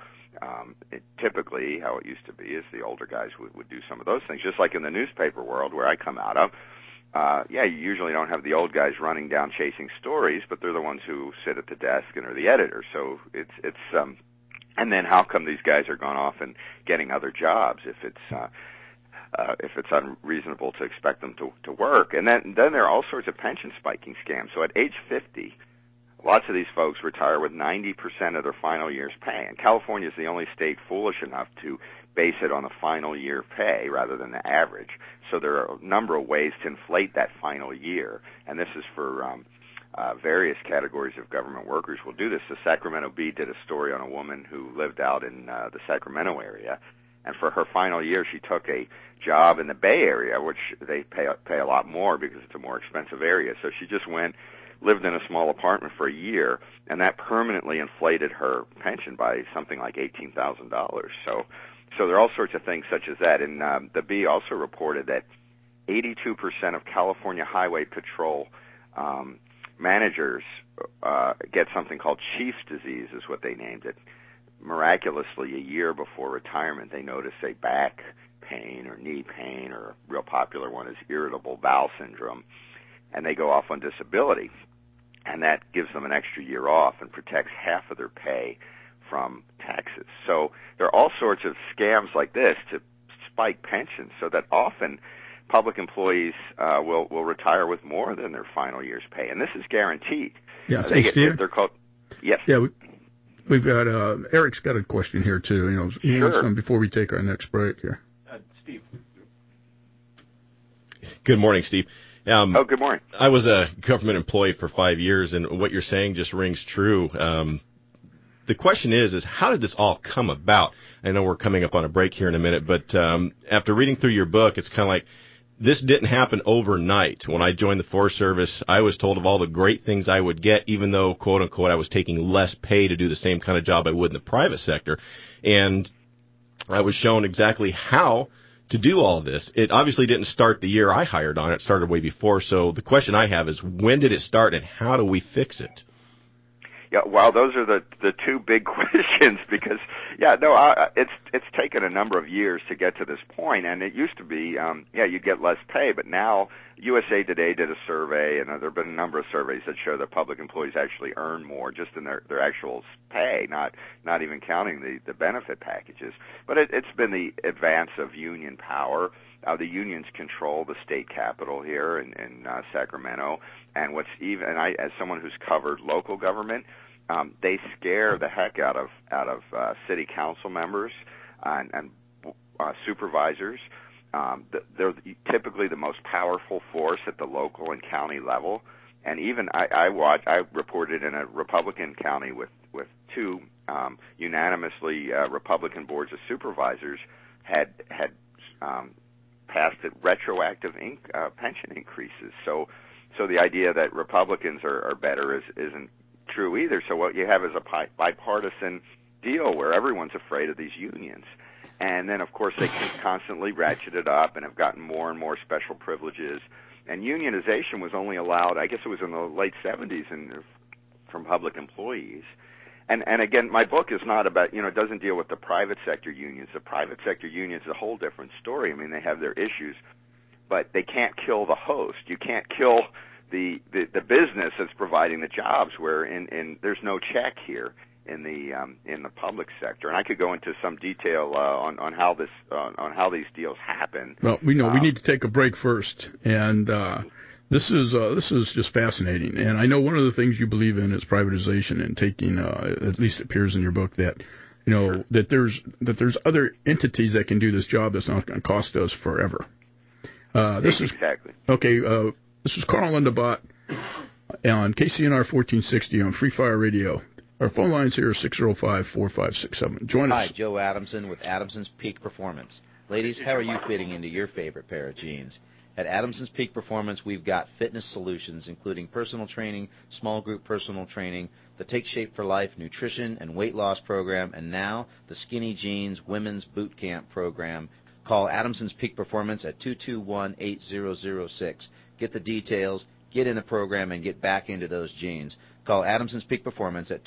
typically, how it used to be is the older guys would do some of those things, just like in the newspaper world where I come out of. You usually don't have the old guys running down chasing stories, but they're the ones who sit at the desk and are the editors. So it's and then how come these guys are going off and getting other jobs if it's unreasonable to expect them to work? And then there are all sorts of pension spiking scams. So at age 50, lots of these folks retire with 90% of their final year's pay. And California is the only state foolish enough to base it on the final year pay rather than the average. So there are a number of ways to inflate that final year. And this is for various categories of government workers will do this. The Sacramento Bee did a story on a woman who lived out in the Sacramento area. And for her final year, she took a job in the Bay Area, which they pay a lot more because it's a more expensive area. So she just lived in a small apartment for a year, and that permanently inflated her pension by something like $18,000. So there are all sorts of things such as that. And the Bee also reported that 82% of California Highway Patrol managers get something called Chief's disease, is what they named it. Miraculously, a year before retirement, they noticed a back pain or knee pain, or a real popular one is irritable bowel syndrome, and they go off on disability. And that gives them an extra year off and protects half of their pay from taxes. So there are all sorts of scams like this to spike pensions, so that often public employees will retire with more than their final year's pay, and this is guaranteed. Yeah, Steve. They're called. Yes. Yeah, we've got Eric's got a question here too. He wants some before we take our next break here. Steve. Good morning, Steve. Good morning. I was a government employee for 5 years, and what you're saying just rings true. The question is how did this all come about? I know we're coming up on a break here in a minute, but after reading through your book, it's kind of like this didn't happen overnight. When I joined the Forest Service, I was told of all the great things I would get, even though, quote unquote, I was taking less pay to do the same kind of job I would in the private sector. And I was shown exactly how to do all this. It obviously didn't start the year I hired on. It started way before. So the question I have is, when did it start and how do we fix it? Yeah, well, those are the two big questions because, it's taken a number of years to get to this point, and it used to be, you get less pay, but now USA Today did a survey, and there have been a number of surveys that show that public employees actually earn more just in their actual pay, not even counting the benefit packages. But it's been the advance of union power. The unions control the state capitol here in Sacramento, and I, as someone who's covered local government, they scare the heck out of city council members and supervisors. They're typically the most powerful force at the local and county level, and even I reported in a Republican county with two unanimously Republican boards of supervisors had passed retroactive pension increases. So the idea that Republicans are better isn't true either. So what you have is a bipartisan deal where everyone's afraid of these unions. And then, of course, they constantly ratchet it up and have gotten more and more special privileges. And unionization was only allowed, I guess it was in the late 70s from public employees. And again, my book is not about, it doesn't deal with the private sector unions. The private sector unions is a whole different story. I mean, they have their issues, but they can't kill the host. You can't kill the business that's providing the jobs, where there's no check here in the public sector. And I could go into some detail on how these deals happen. Well, we need to take a break first, and this is just fascinating. And I know one of the things you believe in is privatization and taking, at least it appears in your book, that that there's other entities that can do this job that's not going to cost us forever. Exactly. Okay. This is Carl Lindenbach on KCNR 1460 on Free Fire Radio. Our phone lines here are 605-4567. Join us. Hi, Joe Adamson with Adamson's Peak Performance. Ladies, how are you fitting into your favorite pair of jeans? At Adamson's Peak Performance, we've got fitness solutions, including personal training, small group personal training, the Take Shape for Life nutrition and weight loss program, and now the Skinny Jeans Women's Boot Camp program. Call Adamson's Peak Performance at 221-8006. Get the details, get in the program, and get back into those jeans. Call Adamson's Peak Performance at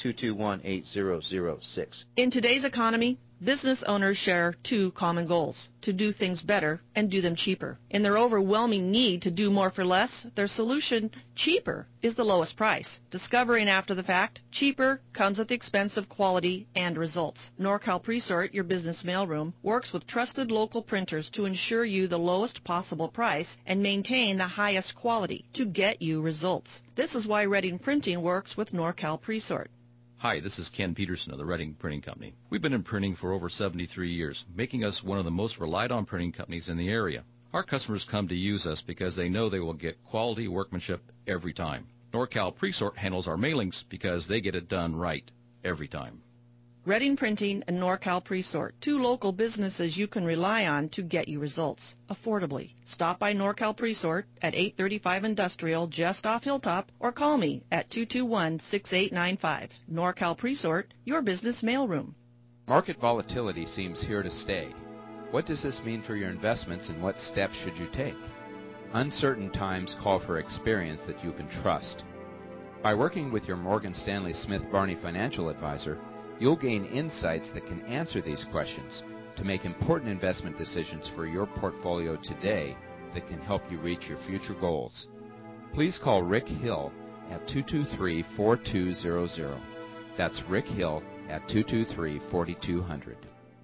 221-8006. In today's economy, business owners share two common goals: to do things better and do them cheaper. In their overwhelming need to do more for less, their solution, cheaper, is the lowest price. Discovering after the fact, cheaper comes at the expense of quality and results. NorCal Presort, your business mailroom, works with trusted local printers to ensure you the lowest possible price and maintain the highest quality to get you results. This is why Reading Printing works with NorCal Presort. Hi, this is Ken Peterson of the Reading Printing Company. We've been in printing for over 73 years, making us one of the most relied on printing companies in the area. Our customers come to use us because they know they will get quality workmanship every time. NorCal Presort handles our mailings because they get it done right every time. Reading Printing and NorCal Presort, two local businesses you can rely on to get you results affordably. Stop by NorCal Presort at 835 Industrial just off Hilltop, or call me at 221-6895. NorCal Presort, your business mailroom. Market volatility seems here to stay. What does this mean for your investments, and what steps should you take? Uncertain times call for experience that you can trust. By working with your Morgan Stanley Smith Barney financial advisor, you'll gain insights that can answer these questions to make important investment decisions for your portfolio today that can help you reach your future goals. Please call Rick Hill at 223-4200. That's Rick Hill at 223-4200.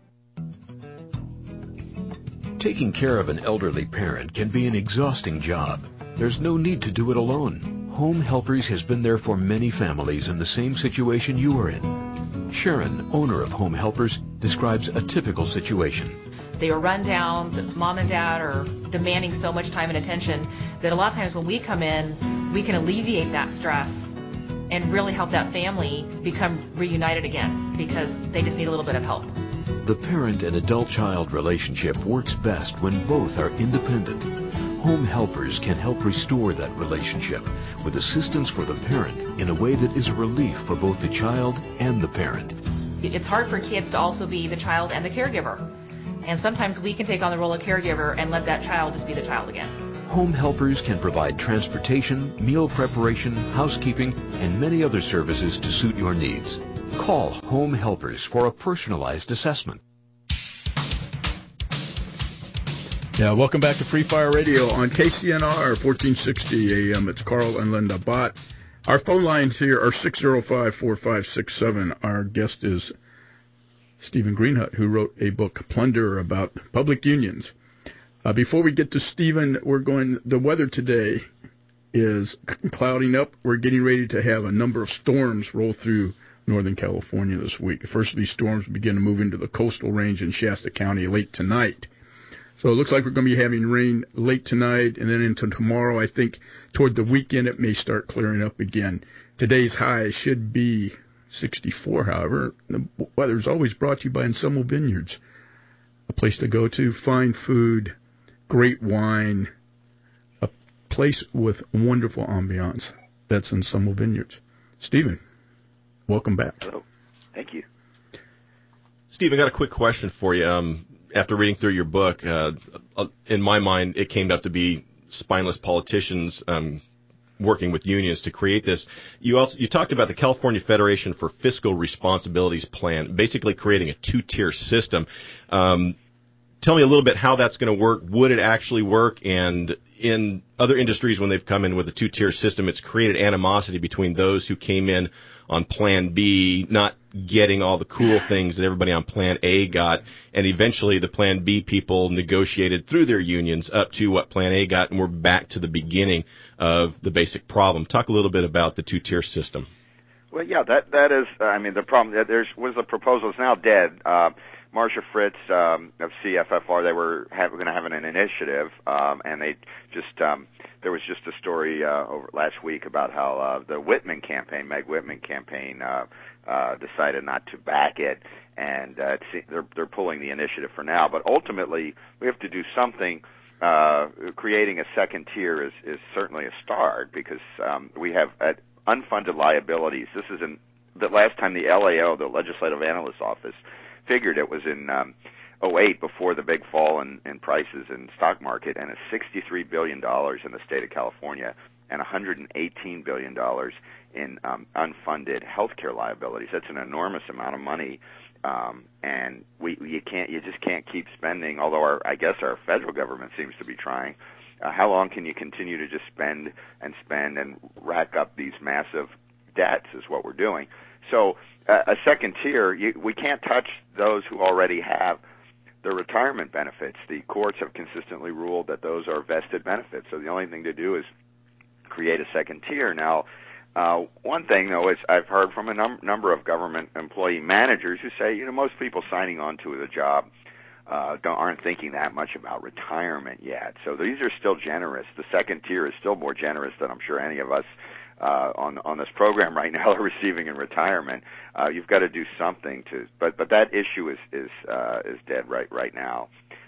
Taking care of an elderly parent can be an exhausting job. There's no need to do it alone. Home Helpers has been there for many families in the same situation you are in. Sharon, owner of Home Helpers, describes a typical situation. They are run down. Mom and dad are demanding so much time and attention that a lot of times when we come in, we can alleviate that stress and really help that family become reunited again because they just need a little bit of help. The parent and adult-child relationship works best when both are independent. Home Helpers can help restore that relationship with assistance for the parent in a way that is a relief for both the child and the parent. It's hard for kids to also be the child and the caregiver. And sometimes we can take on the role of caregiver and let that child just be the child again. Home Helpers can provide transportation, meal preparation, housekeeping, and many other services to suit your needs. Call Home Helpers for a personalized assessment. Yeah, welcome back to Free Fire Radio on KCNR 1460 AM. It's Carl and Linda Bott. Our phone lines here are 605-4567. Our guest is Stephen Greenhut, who wrote a book, Plunder, about public unions. Before we get to Stephen, the weather today is clouding up. We're getting ready to have a number of storms roll through Northern California this week. The first of these storms begin to move into the coastal range in Shasta County late tonight. So it looks like we're going to be having rain late tonight and then into tomorrow. I think toward the weekend it may start clearing up again. Today's high should be 64, however. The weather is always brought to you by Ensemble Vineyards, a place to go to, fine food, great wine, a place with wonderful ambiance. That's Ensemble Vineyards. Stephen, welcome back. Hello. Thank you. Steve, I got a quick question for you. After reading through your book, in my mind, it came up to be spineless politicians working with unions to create this. You talked about the California Federation for Fiscal Responsibilities plan, basically creating a two-tier system. Tell me a little bit how that's going to work. Would it actually work? And in other industries, when they've come in with a two-tier system, it's created animosity between those who came in on Plan B, not getting all the cool things that everybody on Plan A got, and eventually the Plan B people negotiated through their unions up to what Plan A got, and we're back to the beginning of the basic problem. Talk a little bit about the two-tier system. Well, yeah, that is, the problem. The proposal is now dead. Marcia Fritz of CFFR, they were going to have an initiative, and they just there was just a story over last week about how the Whitman campaign, Meg Whitman campaign, decided not to back it, and they're pulling the initiative for now. But ultimately, we have to do something. Creating a second tier is certainly a start because we have unfunded liabilities. This is the last time the LAO, the Legislative Analyst's Office, figured it was in 2008 before the big fall in prices in the stock market, and it's $63 billion in the state of California and $118 billion in unfunded health care liabilities. That's an enormous amount of money, and you just can't keep spending. Although our federal government seems to be trying. How long can you continue to just spend and rack up these massive debts? Is what we're doing. So a second tier, we can't touch those who already have their retirement benefits. The courts have consistently ruled that those are vested benefits. So the only thing to do is create a second tier. Now, one thing, though, is I've heard from a number of government employee managers who say, most people signing on to the job aren't thinking that much about retirement yet. So these are still generous. The second tier is still more generous than I'm sure any of us on this program right now are receiving in retirement. You've got to do something but that issue is dead right now.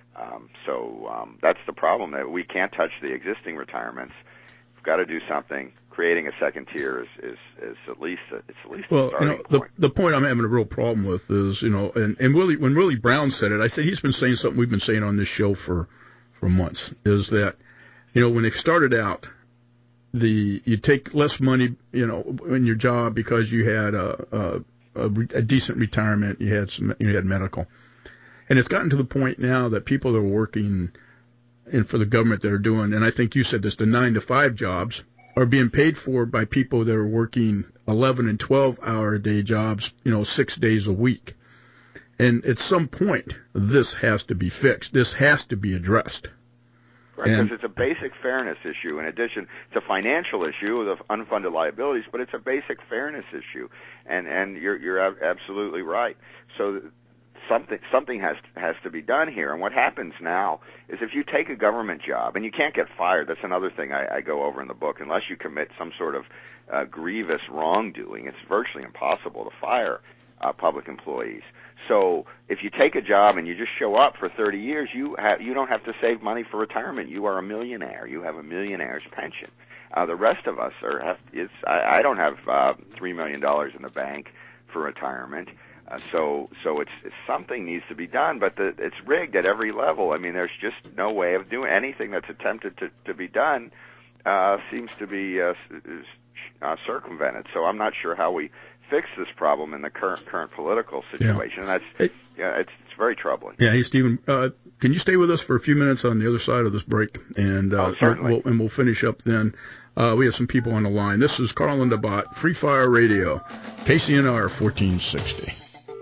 So that's the problem. That we can't touch the existing retirements. We've got to do something. Creating a second tier is at least a starting point. The point I'm having a real problem with is and when Willie Brown said it, I said he's been saying something we've been saying on this show for months, is that when they started out, you take less money in your job because you had a decent retirement, you had medical, And it's gotten to the point now that people are working for the government that are doing, and I think you said this, the 9-to-5 jobs are being paid for by people that are working 11 and 12-hour-a-day jobs, 6 days a week. And at some point, this has to be fixed. This has to be addressed. Right, because it's a basic fairness issue. In addition, it's a financial issue of unfunded liabilities, but it's a basic fairness issue. And you're absolutely right. So something has to be done here. And what happens now is if you take a government job, and you can't get fired, that's another thing I go over in the book, unless you commit some sort of grievous wrongdoing, it's virtually impossible to fire public employees. So if you take a job and you just show up for 30 years, you don't have to save money for retirement. You are a millionaire. You have a millionaire's pension. The rest of us I don't have $3 million in the bank for retirement. So it's something needs to be done, but it's rigged at every level. I mean, there's just no way of doing anything that's attempted to be done seems to be circumvented. So I'm not sure how we fix this problem in the current political situation. Yeah. It's very troubling. Yeah, hey Stephen, can you stay with us for a few minutes on the other side of this break, and certainly. We'll finish up then. We have some people on the line. This is Carlin DeBott, Free Fire Radio, KCNR 1460.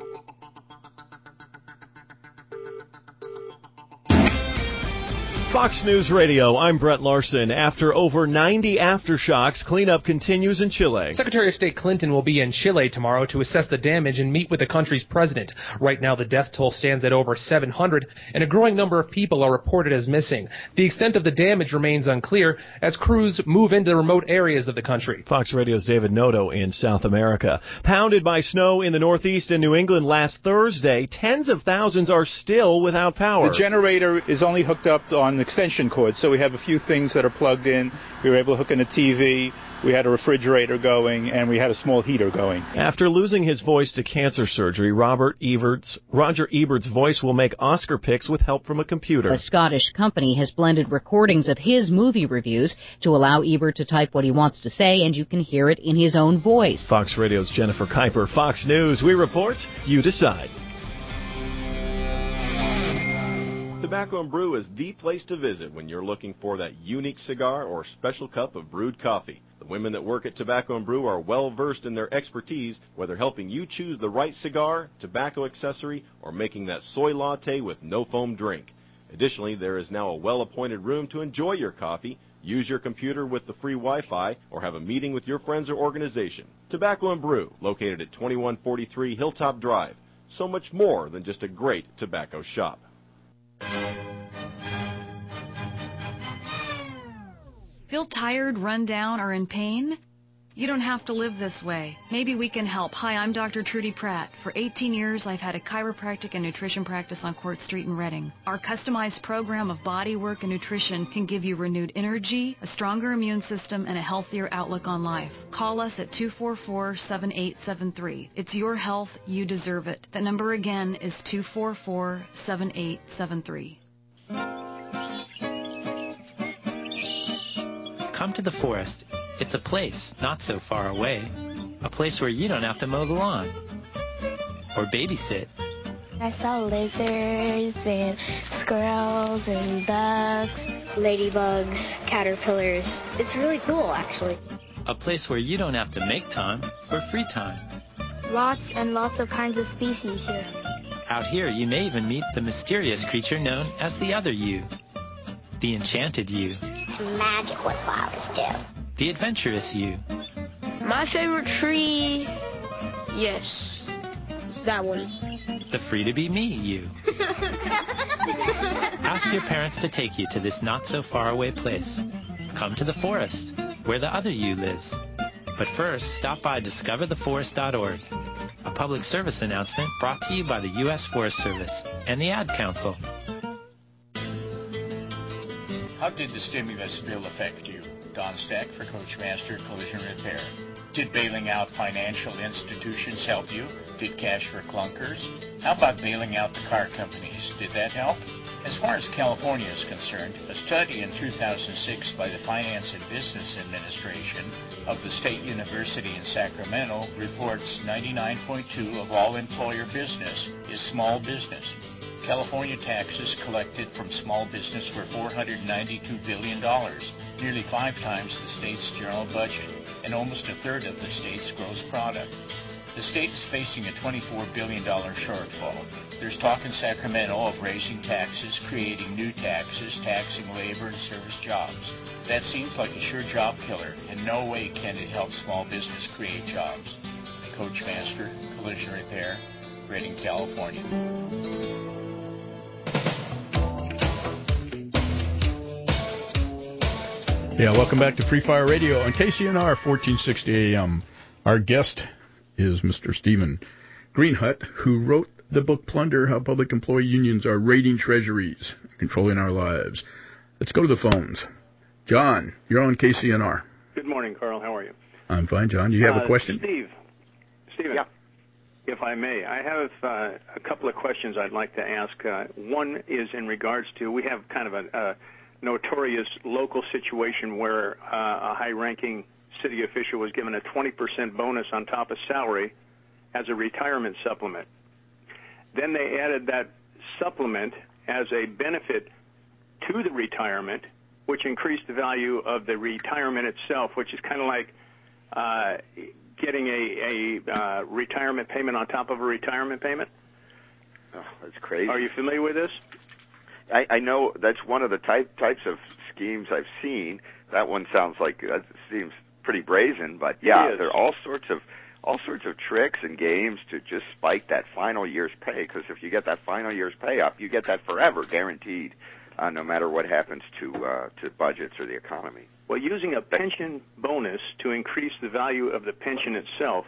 Fox News Radio, I'm Brett Larson. After over 90 aftershocks, cleanup continues in Chile. Secretary of State Clinton will be in Chile tomorrow to assess the damage and meet with the country's president. Right now, the death toll stands at over 700, and a growing number of people are reported as missing. The extent of the damage remains unclear as crews move into remote areas of the country. Fox Radio's David Noto in South America. Pounded by snow in the Northeast and New England last Thursday, tens of thousands are still without power. The generator is only hooked up on extension cords, so we have a few things that are plugged in. We were able to hook in a TV, we had a refrigerator going, and we had a small heater going. After losing his voice to cancer surgery, Roger Ebert's voice will make Oscar picks with help from a computer. A Scottish company has blended recordings of his movie reviews to allow Ebert to type what he wants to say, and you can hear it in his own voice. Fox Radio's Jennifer Kuiper, Fox News. We report, you decide. Tobacco & Brew is the place to visit when you're looking for that unique cigar or special cup of brewed coffee. The women that work at Tobacco & Brew are well versed in their expertise, whether helping you choose the right cigar, tobacco accessory, or making that soy latte with no foam drink. Additionally, there is now a well-appointed room to enjoy your coffee, use your computer with the free Wi-Fi, or have a meeting with your friends or organization. Tobacco & Brew, located at 2143 Hilltop Drive. So much more than just a great tobacco shop. Feel tired, run down, or in pain? You don't have to live this way. Maybe we can help. Hi, I'm Dr. Trudy Pratt. For 18 years, I've had a chiropractic and nutrition practice on Court Street in Reading. Our customized program of body work and nutrition can give you renewed energy, a stronger immune system, and a healthier outlook on life. Call us at 244-7873. It's your health. You deserve it. That number again is 244-7873. Come to the forest. It's a place not so far away. A place where you don't have to mow the lawn or babysit. I saw lizards and squirrels and bugs, ladybugs, caterpillars. It's really cool, actually. A place where you don't have to make time for free time. Lots and lots of kinds of species here. Out here, you may even meet the mysterious creature known as the other you, the enchanted you. Magic what flowers do. The adventurous you. My favorite tree, yes, that one. The free-to-be-me you. Ask your parents to take you to this not-so-far-away place. Come to the forest, where the other you lives. But first, stop by discovertheforest.org, a public service announcement brought to you by the U.S. Forest Service and the Ad Council. How did the stimulus bill affect you? Don Stack for Coachmaster Collision Repair. Did bailing out financial institutions help you? Did cash for clunkers? How about bailing out the car companies? Did that help? As far as California is concerned, a study in 2006 by the Finance and Business Administration of the State University in Sacramento reports 99.2% of all employer business is small business. California taxes collected from small business were $492 billion, nearly 5 times the state's general budget, and almost a third of the state's gross product. The state is facing a $24 billion shortfall. There's talk in Sacramento of raising taxes, creating new taxes, taxing labor and service jobs. That seems like a sure job killer. In no way can it help small business create jobs. Coachmaster, Collision Repair, Redding, California. Yeah, welcome back to Free Fire Radio on KCNR 1460 AM. Our guest is Mr. Stephen Greenhut, who wrote the book Plunder, How Public Employee Unions Are Raiding Treasuries, Controlling Our Lives. Let's go to the phones. John, you're on KCNR. Good morning, Carl. How are you? I'm fine, John. Do you have a question? Stephen, yeah. If I may, I have a couple of questions I'd like to ask. One is in regards to, we have kind of a notorious local situation where a high-ranking city official was given a 20% bonus on top of salary as a retirement supplement. Then they added that supplement as a benefit to the retirement, which increased the value of the retirement itself, which is kind of like getting a retirement payment on top of a retirement payment. Oh, that's crazy. Are you familiar with this? I know that's one of the types of schemes I've seen. That one sounds like that seems pretty brazen, but yeah, there are all sorts of tricks and games to just spike that final year's pay. Because if you get that final year's pay up, you get that forever, guaranteed, no matter what happens to budgets or the economy. Well, using a pension bonus to increase the value of the pension itself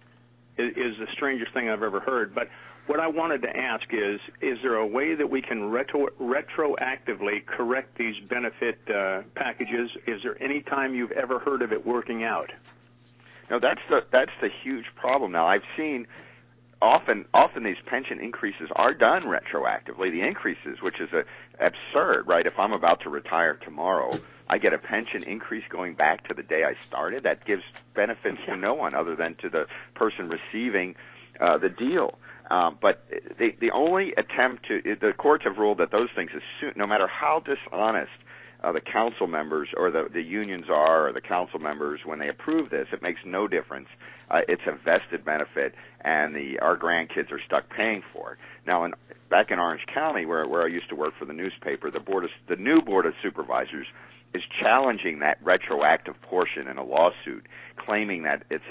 is the strangest thing I've ever heard. But what I wanted to ask is there a way that we can retroactively correct these benefit packages? Is there any time you've ever heard of it working out? No, that's the huge problem. Now, I've seen often these pension increases are done retroactively. The increases, which is absurd, right? If I'm about to retire tomorrow, I get a pension increase going back to the day I started. That gives benefits to no one other than to the person receiving the deal. But the only attempt the courts have ruled that those things, no matter how dishonest the council members or the unions are, or the council members, when they approve this, it makes no difference. It's a vested benefit, and our grandkids are stuck paying for it. Now, back in Orange County, where I used to work for the newspaper, the new Board of Supervisors is challenging that retroactive portion in a lawsuit, claiming that it's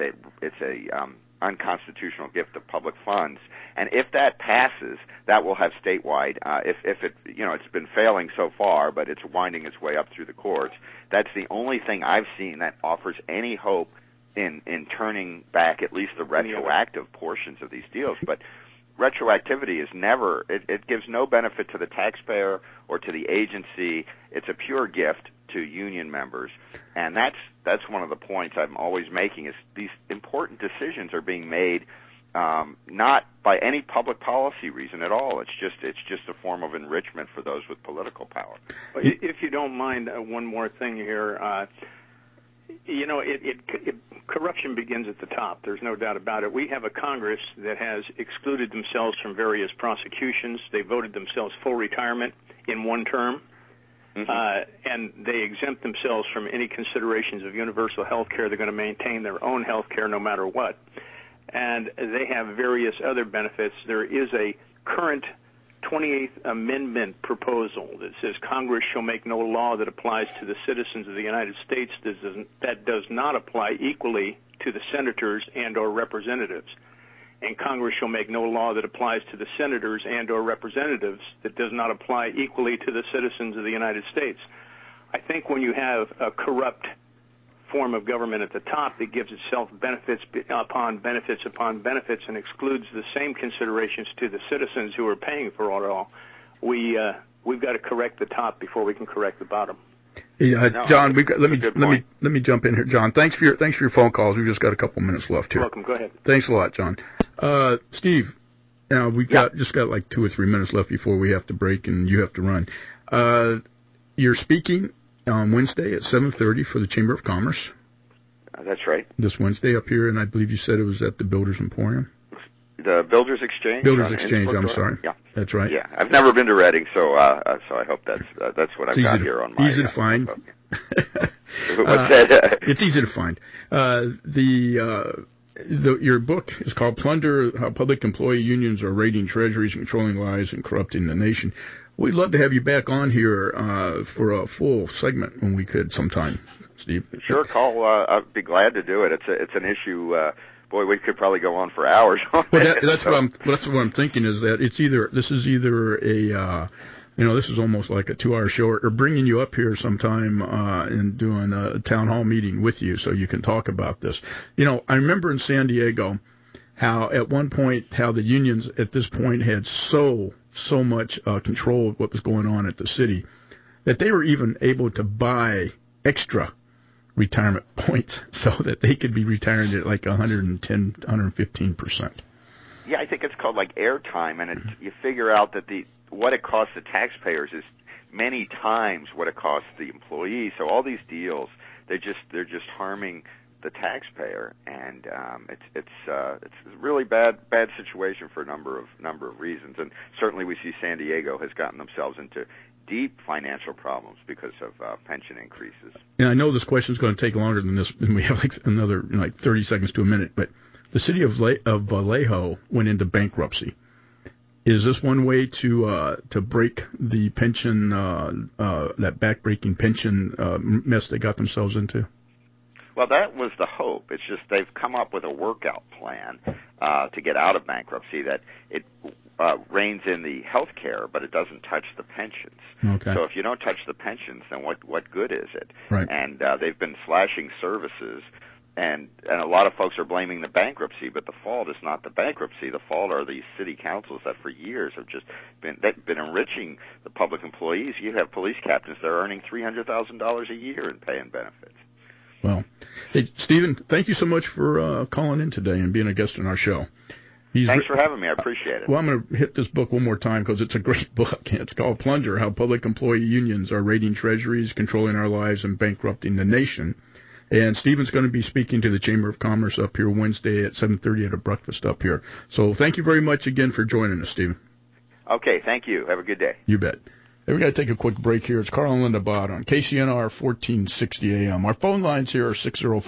a unconstitutional gift of public funds. And if that passes, that will have statewide, if it, it's been failing so far, but it's winding its way up through the courts. That's the only thing I've seen that offers any hope in turning back at least the retroactive portions of these deals. But retroactivity is never, it gives no benefit to the taxpayer or to the agency. It's a pure gift to union members. And that's one of the points I'm always making, is these important decisions are being made not by any public policy reason at all. It's just a form of enrichment for those with political power. If you don't mind, one more thing here. Corruption begins at the top. There's no doubt about it. We have a Congress that has excluded themselves from various prosecutions. They voted themselves full retirement in one term. Mm-hmm. And they exempt themselves from any considerations of universal health care. They're going to maintain their own health care no matter what. And they have various other benefits. There is a current 28th Amendment proposal that says Congress shall make no law that applies to the citizens of the United States that does not apply equally to the senators and or representatives. And Congress shall make no law that applies to the senators and or representatives that does not apply equally to the citizens of the United States. I think when you have a corrupt form of government at the top that gives itself benefits upon benefits upon benefits and excludes the same considerations to the citizens who are paying for it all, we've got to correct the top before we can correct the bottom. Yeah, John, let me jump in here. John, thanks for your phone calls. We've just got a couple minutes left here. You're welcome. Go ahead. Thanks a lot, John. Steve, now we've got like 2 or 3 minutes left before we have to break and you have to run. You're speaking on Wednesday at 7:30 for the Chamber of Commerce. That's right. This Wednesday up here, and I believe you said it was at the Builders Emporium. The Builders Exchange. Builders Exchange. Innsbruck I'm Road? sorry. Yeah, that's right. Yeah, I've never been to Reading, so I hope that's what I've got here on my. Easy to find. What's that? It's easy to find. Your book is called Plunder: How Public Employee Unions Are Raiding Treasuries, Controlling Lives, and Corrupting the Nation. We'd love to have you back on here for a full segment when we could sometime, Steve. Sure, call. I'd be glad to do it. It's an issue. Boy, we could probably go on for hours. Well, that's what I'm thinking is that this is either a this is almost like a 2-hour show, or bringing you up here sometime and doing a town hall meeting with you so you can talk about this. I remember in San Diego how at one point how the unions at this point had so much control of what was going on at the city that they were even able to buy extra retirement points so that they could be retiring at like 110, 115%. Yeah, I think it's called like airtime, and you figure out that what it costs the taxpayers is many times what it costs the employees. So all these deals, they're just harming the taxpayer, and it's a really bad situation for a number of reasons. And certainly we see San Diego has gotten themselves into deep financial problems because of pension increases. And I know this question is going to take longer than this, and we have another 30 seconds to a minute, but the city of Vallejo went into bankruptcy. Is this one way to break the pension, that backbreaking pension mess they got themselves into? Well, that was the hope. It's just they've come up with a workout plan to get out of bankruptcy that it reins in the health care, but it doesn't touch the pensions. Okay. So if you don't touch the pensions, then what good is it? Right. And they've been slashing services, and a lot of folks are blaming the bankruptcy, but the fault is not the bankruptcy. The fault are these city councils that for years have just been enriching the public employees. You have police captains that are earning $300,000 a year in pay and benefits. Well, hey, Stephen, thank you so much for calling in today and being a guest on our show. Thanks for having me. I appreciate it. Well, I'm going to hit this book one more time because it's a great book. It's called Plunder: How Public Employee Unions Are Raiding Treasuries, Controlling Our Lives, and Bankrupting the Nation. And Stephen's going to be speaking to the Chamber of Commerce up here Wednesday at 7:30 at a breakfast up here. So thank you very much again for joining us, Stephen. Okay, thank you. Have a good day. You bet. Hey, we got to take a quick break here. It's Carl and Linda Bott on KCNR 1460 AM. Our phone lines here are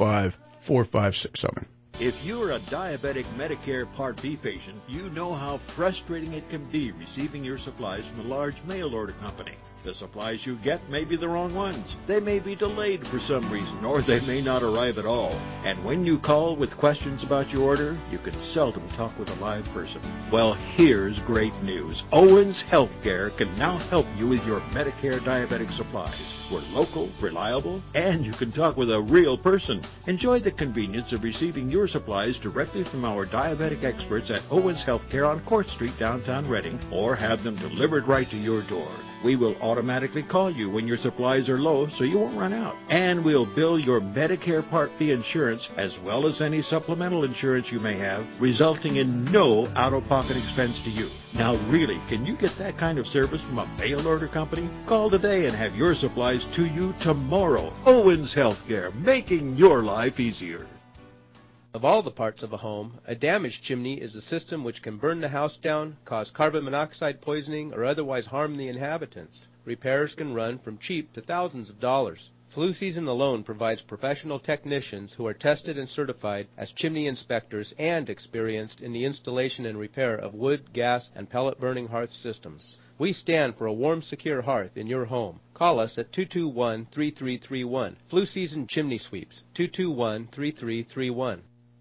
605-4567. If you're a diabetic Medicare Part B patient, you know how frustrating it can be receiving your supplies from a large mail order company. The supplies you get may be the wrong ones. They may be delayed for some reason, or they may not arrive at all. And when you call with questions about your order, you can seldom talk with a live person. Well, here's great news. Owens Healthcare can now help you with your Medicare diabetic supplies. We're local, reliable, and you can talk with a real person. Enjoy the convenience of receiving your supplies directly from our diabetic experts at Owens Healthcare on Court Street, downtown Reading, or have them delivered right to your door. We will automatically call you when your supplies are low so you won't run out. And we'll bill your Medicare Part B insurance as well as any supplemental insurance you may have, resulting in no out-of-pocket expense to you. Now really, can you get that kind of service from a mail order company? Call today and have your supplies to you tomorrow. Owens Healthcare, making your life easier. Of all the parts of a home, a damaged chimney is a system which can burn the house down, cause carbon monoxide poisoning, or otherwise harm the inhabitants. Repairs can run from cheap to thousands of dollars. Flu season alone provides professional technicians who are tested and certified as chimney inspectors and experienced in the installation and repair of wood, gas, and pellet burning hearth systems. We stand for a warm, secure hearth in your home. Call us at 221-3331. Flu season chimney sweeps, 221-3331.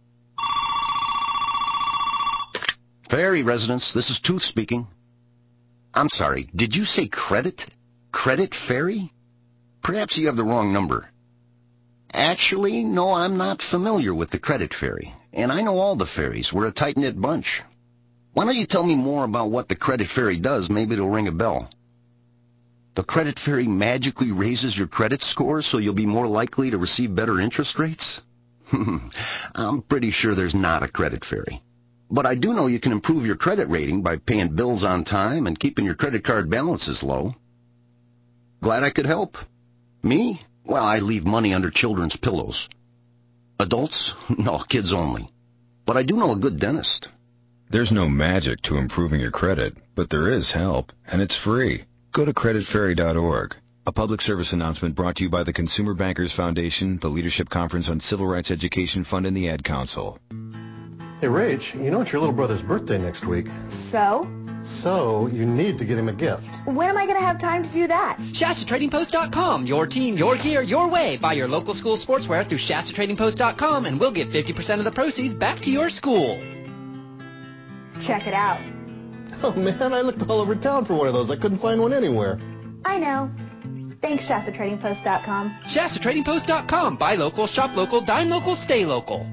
Ferry residents, this is Tooth speaking. I'm sorry, did you say credit? Credit Ferry? Perhaps you have the wrong number. Actually, no, I'm not familiar with the Credit Ferry, and I know all the ferries. We're a tight-knit bunch. Why don't you tell me more about what the Credit Ferry does? Maybe it'll ring a bell. The Credit Ferry magically raises your credit score so you'll be more likely to receive better interest rates? I'm pretty sure there's not a Credit Ferry. But I do know you can improve your credit rating by paying bills on time and keeping your credit card balances low. Glad I could help. Me? Well, I leave money under children's pillows. Adults? No, kids only. But I do know a good dentist. There's no magic to improving your credit, but there is help, and it's free. Go to creditfairy.org. A public service announcement brought to you by the Consumer Bankers Foundation, the Leadership Conference on Civil Rights Education Fund, and the Ad Council. Hey, Rach, you know it's your little brother's birthday next week. So? So, you need to get him a gift. When am I going to have time to do that? ShastaTradingPost.com. Your team, your gear, your way. Buy your local school sportswear through ShastaTradingPost.com, and we'll give 50% of the proceeds back to your school. Check it out. Oh, man, I looked all over town for one of those. I couldn't find one anywhere. I know. Thanks, ShastaTradingPost.com. ShastaTradingPost.com. Buy local, shop local, dine local, stay local.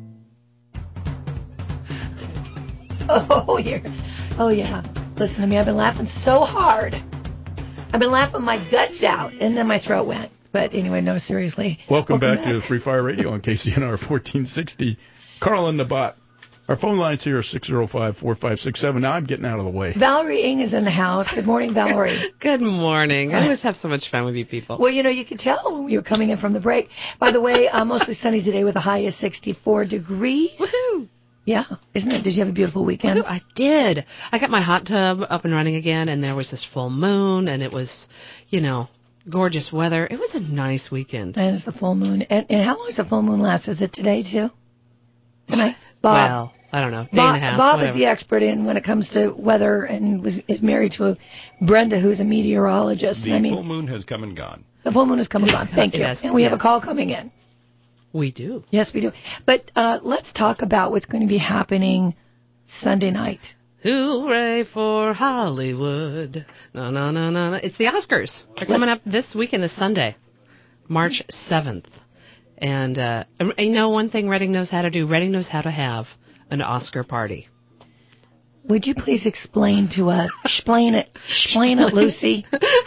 Oh, yeah. Listen to me. I've been laughing so hard. I've been laughing my guts out, and then my throat went. But anyway, no, seriously. Welcome back to Free Fire Radio on KCNR 1460. Carl and the Bot. Our phone lines here are 605-4567. Now I'm getting out of the way. Valerie Ng is in the house. Good morning, Valerie. Good morning. I always have so much fun with you people. Well, you know, you could tell when you were coming in from the break. By the way, mostly sunny today with a high of 64 degrees. Woohoo! Yeah, isn't it? Did you have a beautiful weekend? I did. I got my hot tub up and running again, and there was this full moon, and it was, gorgeous weather. It was a nice weekend. And it's the full moon. And how long does the full moon last? Is it today, too? Tonight? Bob? Well, I don't know. Day Bob, and a half. Bob whatever. is the expert when it comes to weather and is married to Brenda, who's a meteorologist. The full moon has come and gone. The full moon has come and gone. Thank you. Yes, And we have a call coming in. We do. Yes, we do. But let's talk about what's going to be happening Sunday night. Hooray for Hollywood. No, no, no, no, no. It's the Oscars. They're coming up this weekend, this Sunday, March 7th. And you know one thing Reading knows how to do? Reading knows how to have an Oscar party. Would you please explain to us? Explain it, Lucy.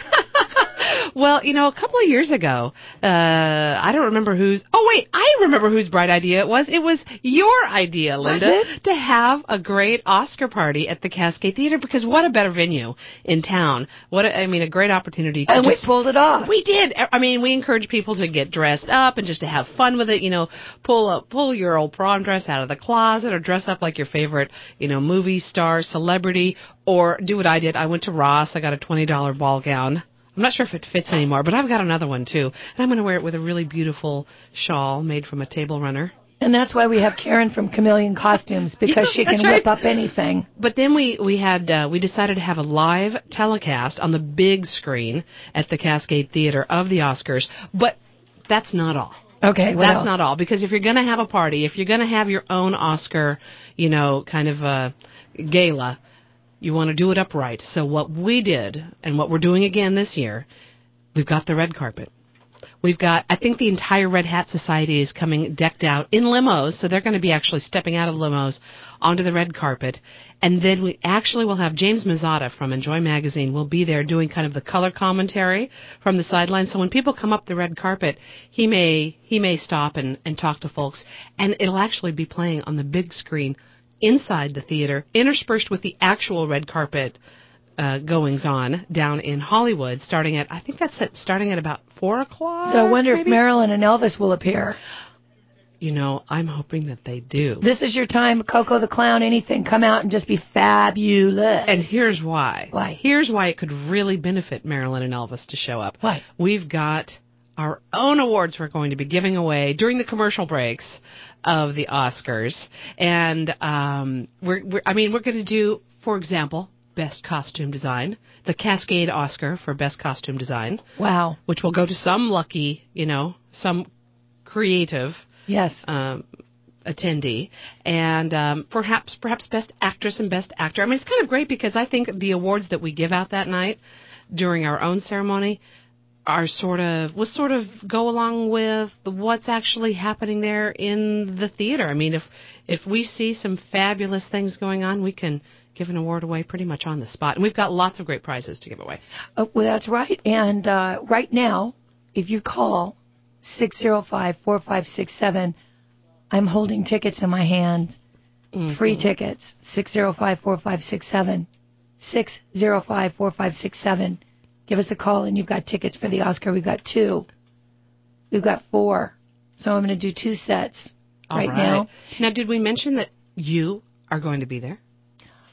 Well, a couple of years ago, I don't remember whose... Oh, wait, I remember whose bright idea it was. It was your idea, Linda, to have a great Oscar party at the Cascade Theater, because what a better venue in town. A great opportunity. And we pulled it off. We did. We encourage people to get dressed up and just to have fun with it. Pull your old prom dress out of the closet or dress up like your favorite, movie star, celebrity, or do what I did. I went to Ross. I got a $20 ball gown. I'm not sure if it fits anymore, but I've got another one, too. And I'm going to wear it with a really beautiful shawl made from a table runner. And that's why we have Karen from Chameleon Costumes, because she can whip up anything. But then we decided to have a live telecast on the big screen at the Cascade Theater of the Oscars. But that's not all. Okay, what That's else? not all, because if you're going to have a party, if you're going to have your own Oscar, kind of a gala, you want to do it upright. So what we did, and what we're doing again this year, we've got the red carpet. I think the entire Red Hat Society is coming decked out in limos, so they're going to be actually stepping out of limos onto the red carpet. And then we actually will have James Mazzotta from Enjoy Magazine will be there doing kind of the color commentary from the sidelines. So when people come up the red carpet, he may stop and talk to folks, and it'll actually be playing on the big screen inside the theater, interspersed with the actual red carpet goings-on down in Hollywood, starting at about 4 o'clock. So I wonder maybe? if Marilyn and Elvis will appear. I'm hoping that they do. This is your time, Coco the Clown, anything. Come out and just be fabulous. And here's why. Why? Here's why it could really benefit Marilyn and Elvis to show up. Why? We've got our own awards we're going to be giving away during the commercial breaks of the Oscars. And we're going to do, for example, Best Costume Design, the Cascade Oscar for Best Costume Design. Wow. Which will go to some lucky, some creative attendee. And perhaps Best Actress and Best Actor. It's kind of great because I think the awards that we give out that night during our own ceremony will sort of go along with what's actually happening there in the theater. If we see some fabulous things going on, we can give an award away pretty much on the spot. And we've got lots of great prizes to give away. Well, that's right. And right now, if you call 605-4567, I'm holding tickets in my hand. Mm-hmm. Free tickets. 605-4567. 605-4567. Give us a call and you've got tickets for the Oscar. We've got 2. We've got 4. So I'm going to do 2 sets right now. Now, did we mention that you are going to be there?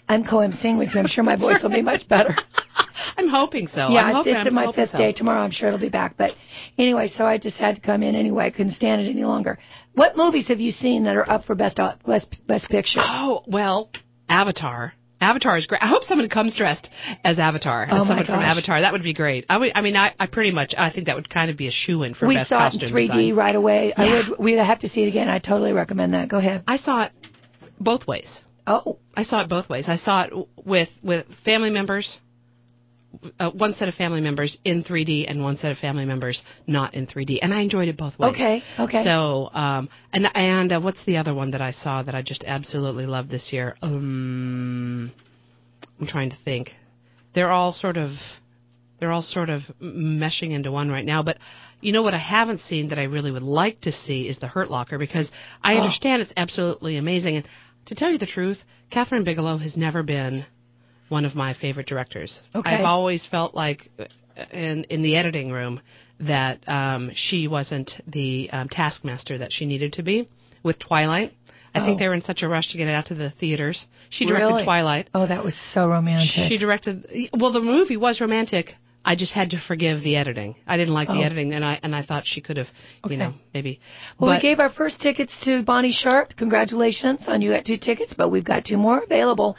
I'm co-emceeing with you. I'm sure my voice will be much better. I'm hoping so. Yeah, it's my 5th day. Tomorrow I'm sure it'll be back. But anyway, so I just had to come in anyway. I couldn't stand it any longer. What movies have you seen that are up for Best Picture? Oh, well, Avatar. Avatar is great. I hope someone comes dressed as Avatar, as someone from Avatar. That would be great. I think that would kind of be a shoo-in for best costume design. We saw it in 3D right away. Yeah. We'd have to see it again. I totally recommend that. Go ahead. I saw it both ways. Oh. I saw it both ways. I saw it with family members, one set of family members in 3D and one set of family members not in 3D, and I enjoyed it both ways. Okay. So, and what's the other one that I saw that I just absolutely loved this year? I'm trying to think. They're all sort of meshing into one right now. But you know what I haven't seen that I really would like to see is The Hurt Locker, because I understand it's absolutely amazing. And to tell you the truth, Catherine Bigelow has never been one of my favorite directors. Okay. I've always felt like in the editing room that she wasn't the taskmaster that she needed to be with Twilight. I think they were in such a rush to get it out to the theaters. She directed Twilight. Oh, that was so romantic. She directed. Well, the movie was romantic. I just had to forgive the editing. I didn't like the editing, and I thought she could have, maybe. Well, we gave our first tickets to Bonnie Sharp. Congratulations on you got 2 tickets, but we've got 2 more available.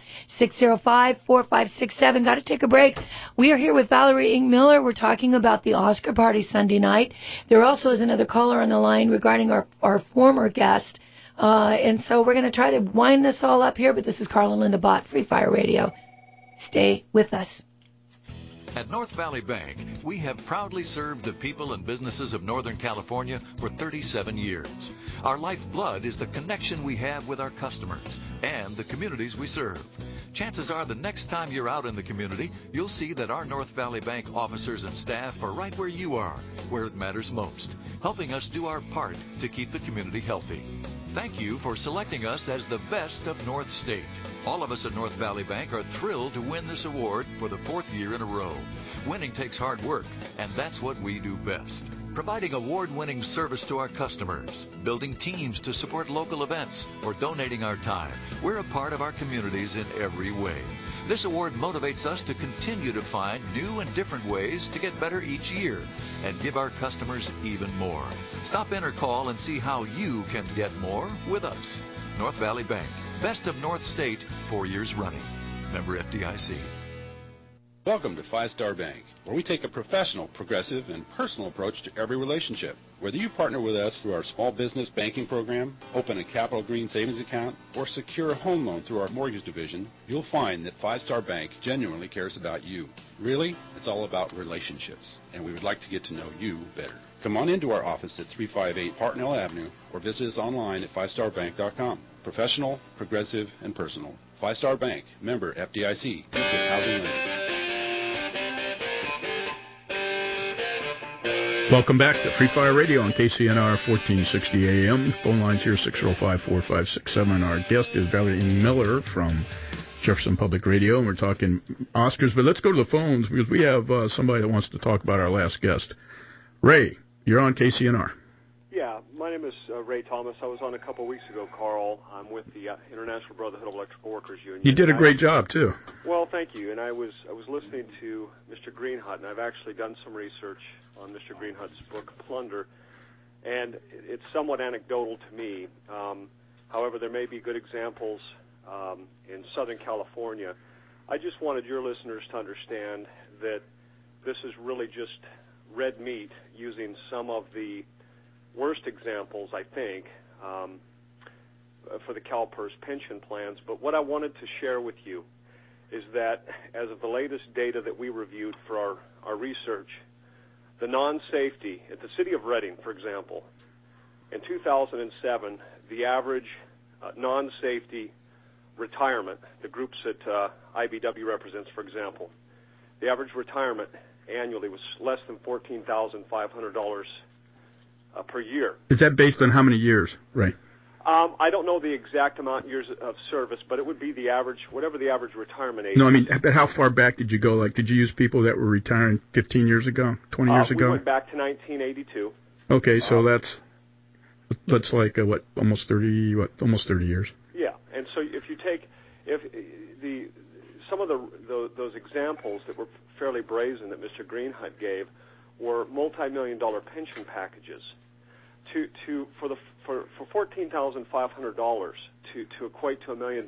605-4567. Got to take a break. We are here with Valerie Ng Miller. We're talking about the Oscar party Sunday night. There also is another caller on the line regarding our former guest. And so we're going to try to wind this all up here, but this is Carl and Linda Bott, Free Fire Radio. Stay with us. At North Valley Bank, we have proudly served the people and businesses of Northern California for 37 years. Our lifeblood is the connection we have with our customers and the communities we serve. Chances are the next time you're out in the community, you'll see that our North Valley Bank officers and staff are right where you are, where it matters most, helping us do our part to keep the community healthy. Thank you for selecting us as the best of North State. All of us at North Valley Bank are thrilled to win this award for the 4th year in a row. Winning takes hard work, and that's what we do best. Providing award-winning service to our customers, building teams to support local events, or donating our time. We're a part of our communities in every way. This award motivates us to continue to find new and different ways to get better each year and give our customers even more. Stop in or call and see how you can get more with us. North Valley Bank, best of North State, 4 years running. Member FDIC. Welcome to Five Star Bank, where we take a professional, progressive, and personal approach to every relationship. Whether you partner with us through our small business banking program, open a Capital Green savings account, or secure a home loan through our mortgage division, you'll find that Five Star Bank genuinely cares about you. Really, it's all about relationships, and we would like to get to know you better. Come on into our office at 358 Hartnell Avenue or visit us online at fivestarbank.com. Professional, progressive, and personal. Five Star Bank, member FDIC, equal housing lender. Welcome back to Free Fire Radio on KCNR 1460 AM. Phone lines here 605-4567. Our guest is Valerie Ng Miller from Jefferson Public Radio, and we're talking Oscars. But let's go to the phones because we have somebody that wants to talk about our last guest. Ray, you're on KCNR. Yeah, my name is Ray Thomas. I was on a couple of weeks ago, Carl. I'm with the International Brotherhood of Electrical Workers Union. You did a great job, too. Well, thank you. And I was listening to Mr. Greenhut, and I've actually done some research on Mr. Greenhut's book, Plunder, and it's somewhat anecdotal to me. However, there may be good examples in Southern California. I just wanted your listeners to understand that this is really just red meat using some of the worst examples, I think, for the CalPERS pension plans. But what I wanted to share with you is that as of the latest data that we reviewed for our research, the non-safety at the city of Redding, for example, in 2007, the average non-safety retirement, the groups that IBW represents, for example, the average retirement annually was less than $14,500 per year. Is that based on how many years? Right. I don't know the exact amount of years of service, but it would be the average, whatever the average retirement age. No, I mean, but how far back did you go? Like, did you use people that were retiring 15 years ago, 20 years ago? We went back to 1982. Okay, so that's like almost 30 years. Yeah, and so if you take if some of those examples that were fairly brazen that Mr. Greenhut gave were multi-million-dollar pension packages. For $14,500 to equate to $1 million.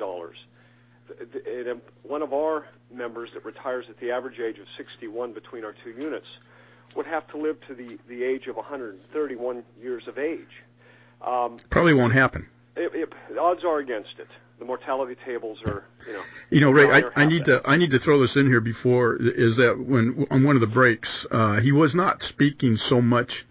One of our members that retires at the average age of 61 between our two units would have to live to the age of 131 years of age. Probably won't happen. The odds are against it. The mortality tables are, Ray, I need to throw this in here before, is that when on one of the breaks, he was not speaking so much,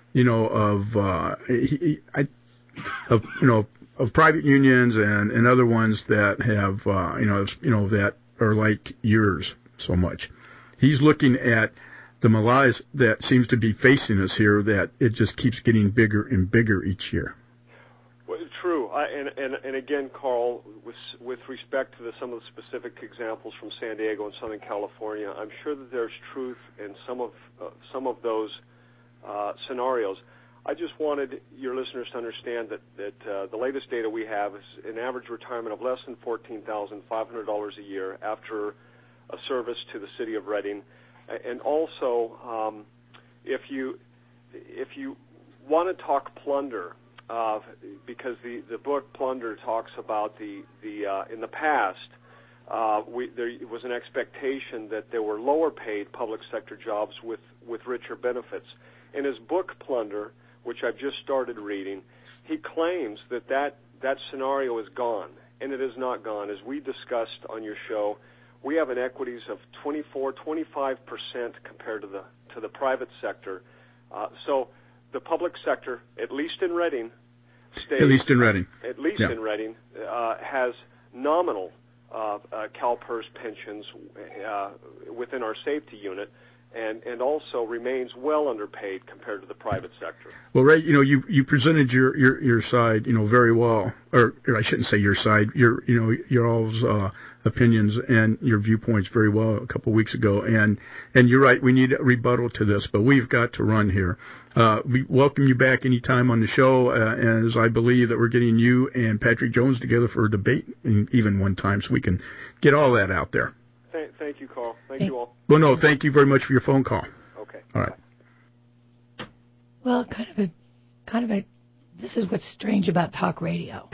of private unions and other ones that have, that are like yours so much. He's looking at the malaise that seems to be facing us here, that it just keeps getting bigger and bigger each year. Well, true. And again, Carl, with respect to some of the specific examples from San Diego and Southern California, I'm sure that there's truth in some of those scenarios. I just wanted your listeners to understand that the latest data we have is an average retirement of less than $14,500 a year after a service to the city of Reading. And also, if you want to talk plunder, because the book Plunder talks about in the past, there was an expectation that there were lower paid public sector jobs with richer benefits. In his book Plunder, which I've just started reading, he claims that scenario is gone, and it is not gone. As we discussed on your show, we have inequities of 25% compared to the private sector. So the public sector, at least in Reading, has nominal CalPERS pensions within our safety unit, and also remains well underpaid compared to the private sector. Well, Ray, you presented your side, very well, or I shouldn't say your side, your all's opinions and your viewpoints very well a couple of weeks ago, and you're right, we need a rebuttal to this, but we've got to run here. We welcome you back anytime on the show, as I believe that we're getting you and Patrick Jones together for a debate, even one time, so we can get all that out there. Thank you, Carl. Thank you all. Well, no, thank you very much for your phone call. Okay. All right. Well, this is what's strange about talk radio.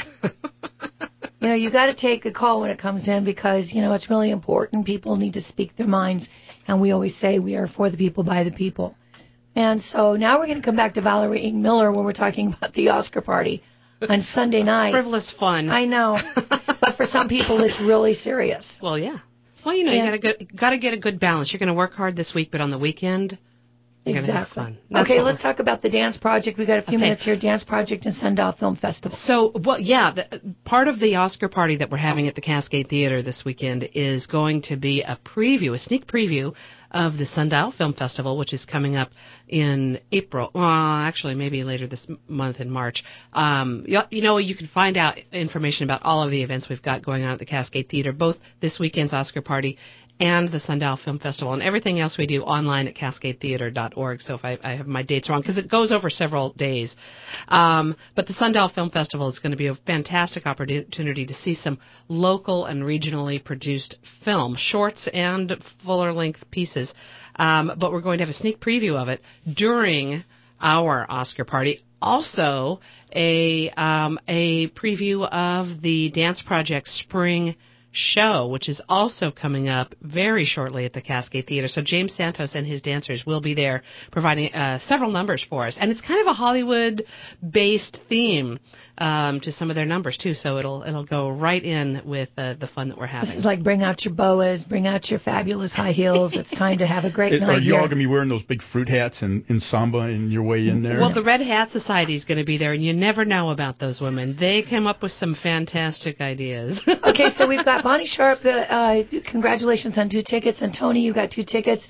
You got to take a call when it comes in because, it's really important. People need to speak their minds, and we always say we are for the people, by the people. And so now we're going to come back to Valerie Ing Miller when we're talking about the Oscar party on Sunday night. Frivolous fun. I know. But for some people, it's really serious. Well, yeah. Well, you got to get a good balance. You're going to work hard this week, but on the weekend, you're going to have fun. Okay, let's talk about the Dance Project. We've got a few minutes here. Dance Project and Sundial Film Festival. So, part of the Oscar party that we're having at the Cascade Theater this weekend is going to be a sneak preview of the Sundial Film Festival, which is coming up in April. Well, actually, maybe later this month in March. You can find out information about all of the events we've got going on at the Cascade Theater, both this weekend's Oscar party and the Sundial Film Festival, and everything else we do online at cascadetheater.org. So if I have my dates wrong, because it goes over several days. But the Sundial Film Festival is going to be a fantastic opportunity to see some local and regionally produced film, shorts and fuller-length pieces. But we're going to have a sneak preview of it during our Oscar party. Also, a preview of the Dance Project Spring show, which is also coming up very shortly at the Cascade Theater. So James Santos and his dancers will be there providing several numbers for us. And it's kind of a Hollywood-based theme to some of their numbers, too. So it'll go right in with the fun that we're having. This is like bring out your boas, bring out your fabulous high heels. It's time to have a great night. Are you all going to be wearing those big fruit hats in samba in your way in there? Well, the Red Hat Society is going to be there, and you never know about those women. They come up with some fantastic ideas. Okay, so we've got Bonnie Sharp, congratulations on 2 tickets. And Tony, you got 2 tickets.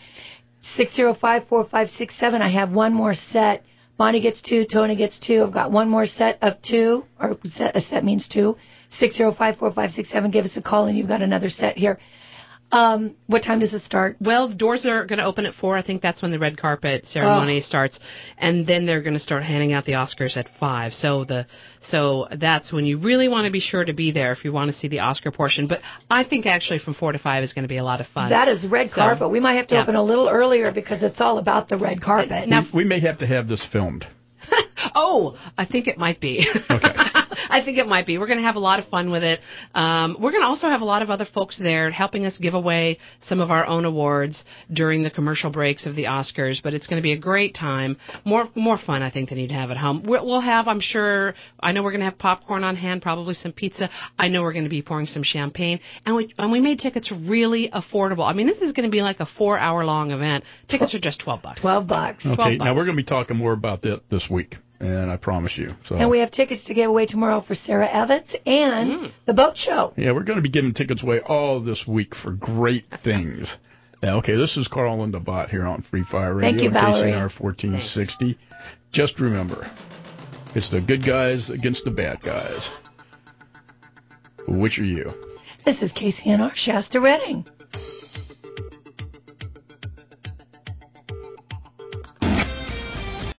605-4567. I have one more set. Bonnie gets 2, Tony gets 2. I've got one more set of 2, or a set means 2. 605-4567. Give us a call, and you've got another set here. What time does it start? Well, the doors are going to open at 4. I think that's when the red carpet ceremony starts, and then they're going to start handing out the Oscars at 5. So that's when you really want to be sure to be there if you want to see the Oscar portion. But I think actually from 4 to 5 is going to be a lot of fun. That is red carpet. We might have to open a little earlier because it's all about the red carpet. Now, we may have to have this filmed. Oh, I think it might be. Okay. I think it might be. We're going to have a lot of fun with it. We're going to also have a lot of other folks there helping us give away some of our own awards during the commercial breaks of the Oscars. But it's going to be a great time. More fun, I think, than you'd have at home. We'll have, I'm sure, I know we're going to have popcorn on hand, probably some pizza. I know we're going to be pouring some champagne. And we made tickets really affordable. I mean, this is going to be like a 4-hour-long event. Tickets are just $12. $12. Okay, now we're going to be talking more about that this week. And I promise you. So. And we have tickets to give away tomorrow for Sarah Evans and the boat show. Yeah, we're going to be giving tickets away all this week for great things. Yeah, okay, this is Carl and the Bot here on Free Fire Radio. Thank you, Valerie. KCNR 1460. Thanks. Just remember, it's the good guys against the bad guys. Which are you? This is KCNR Shasta Redding.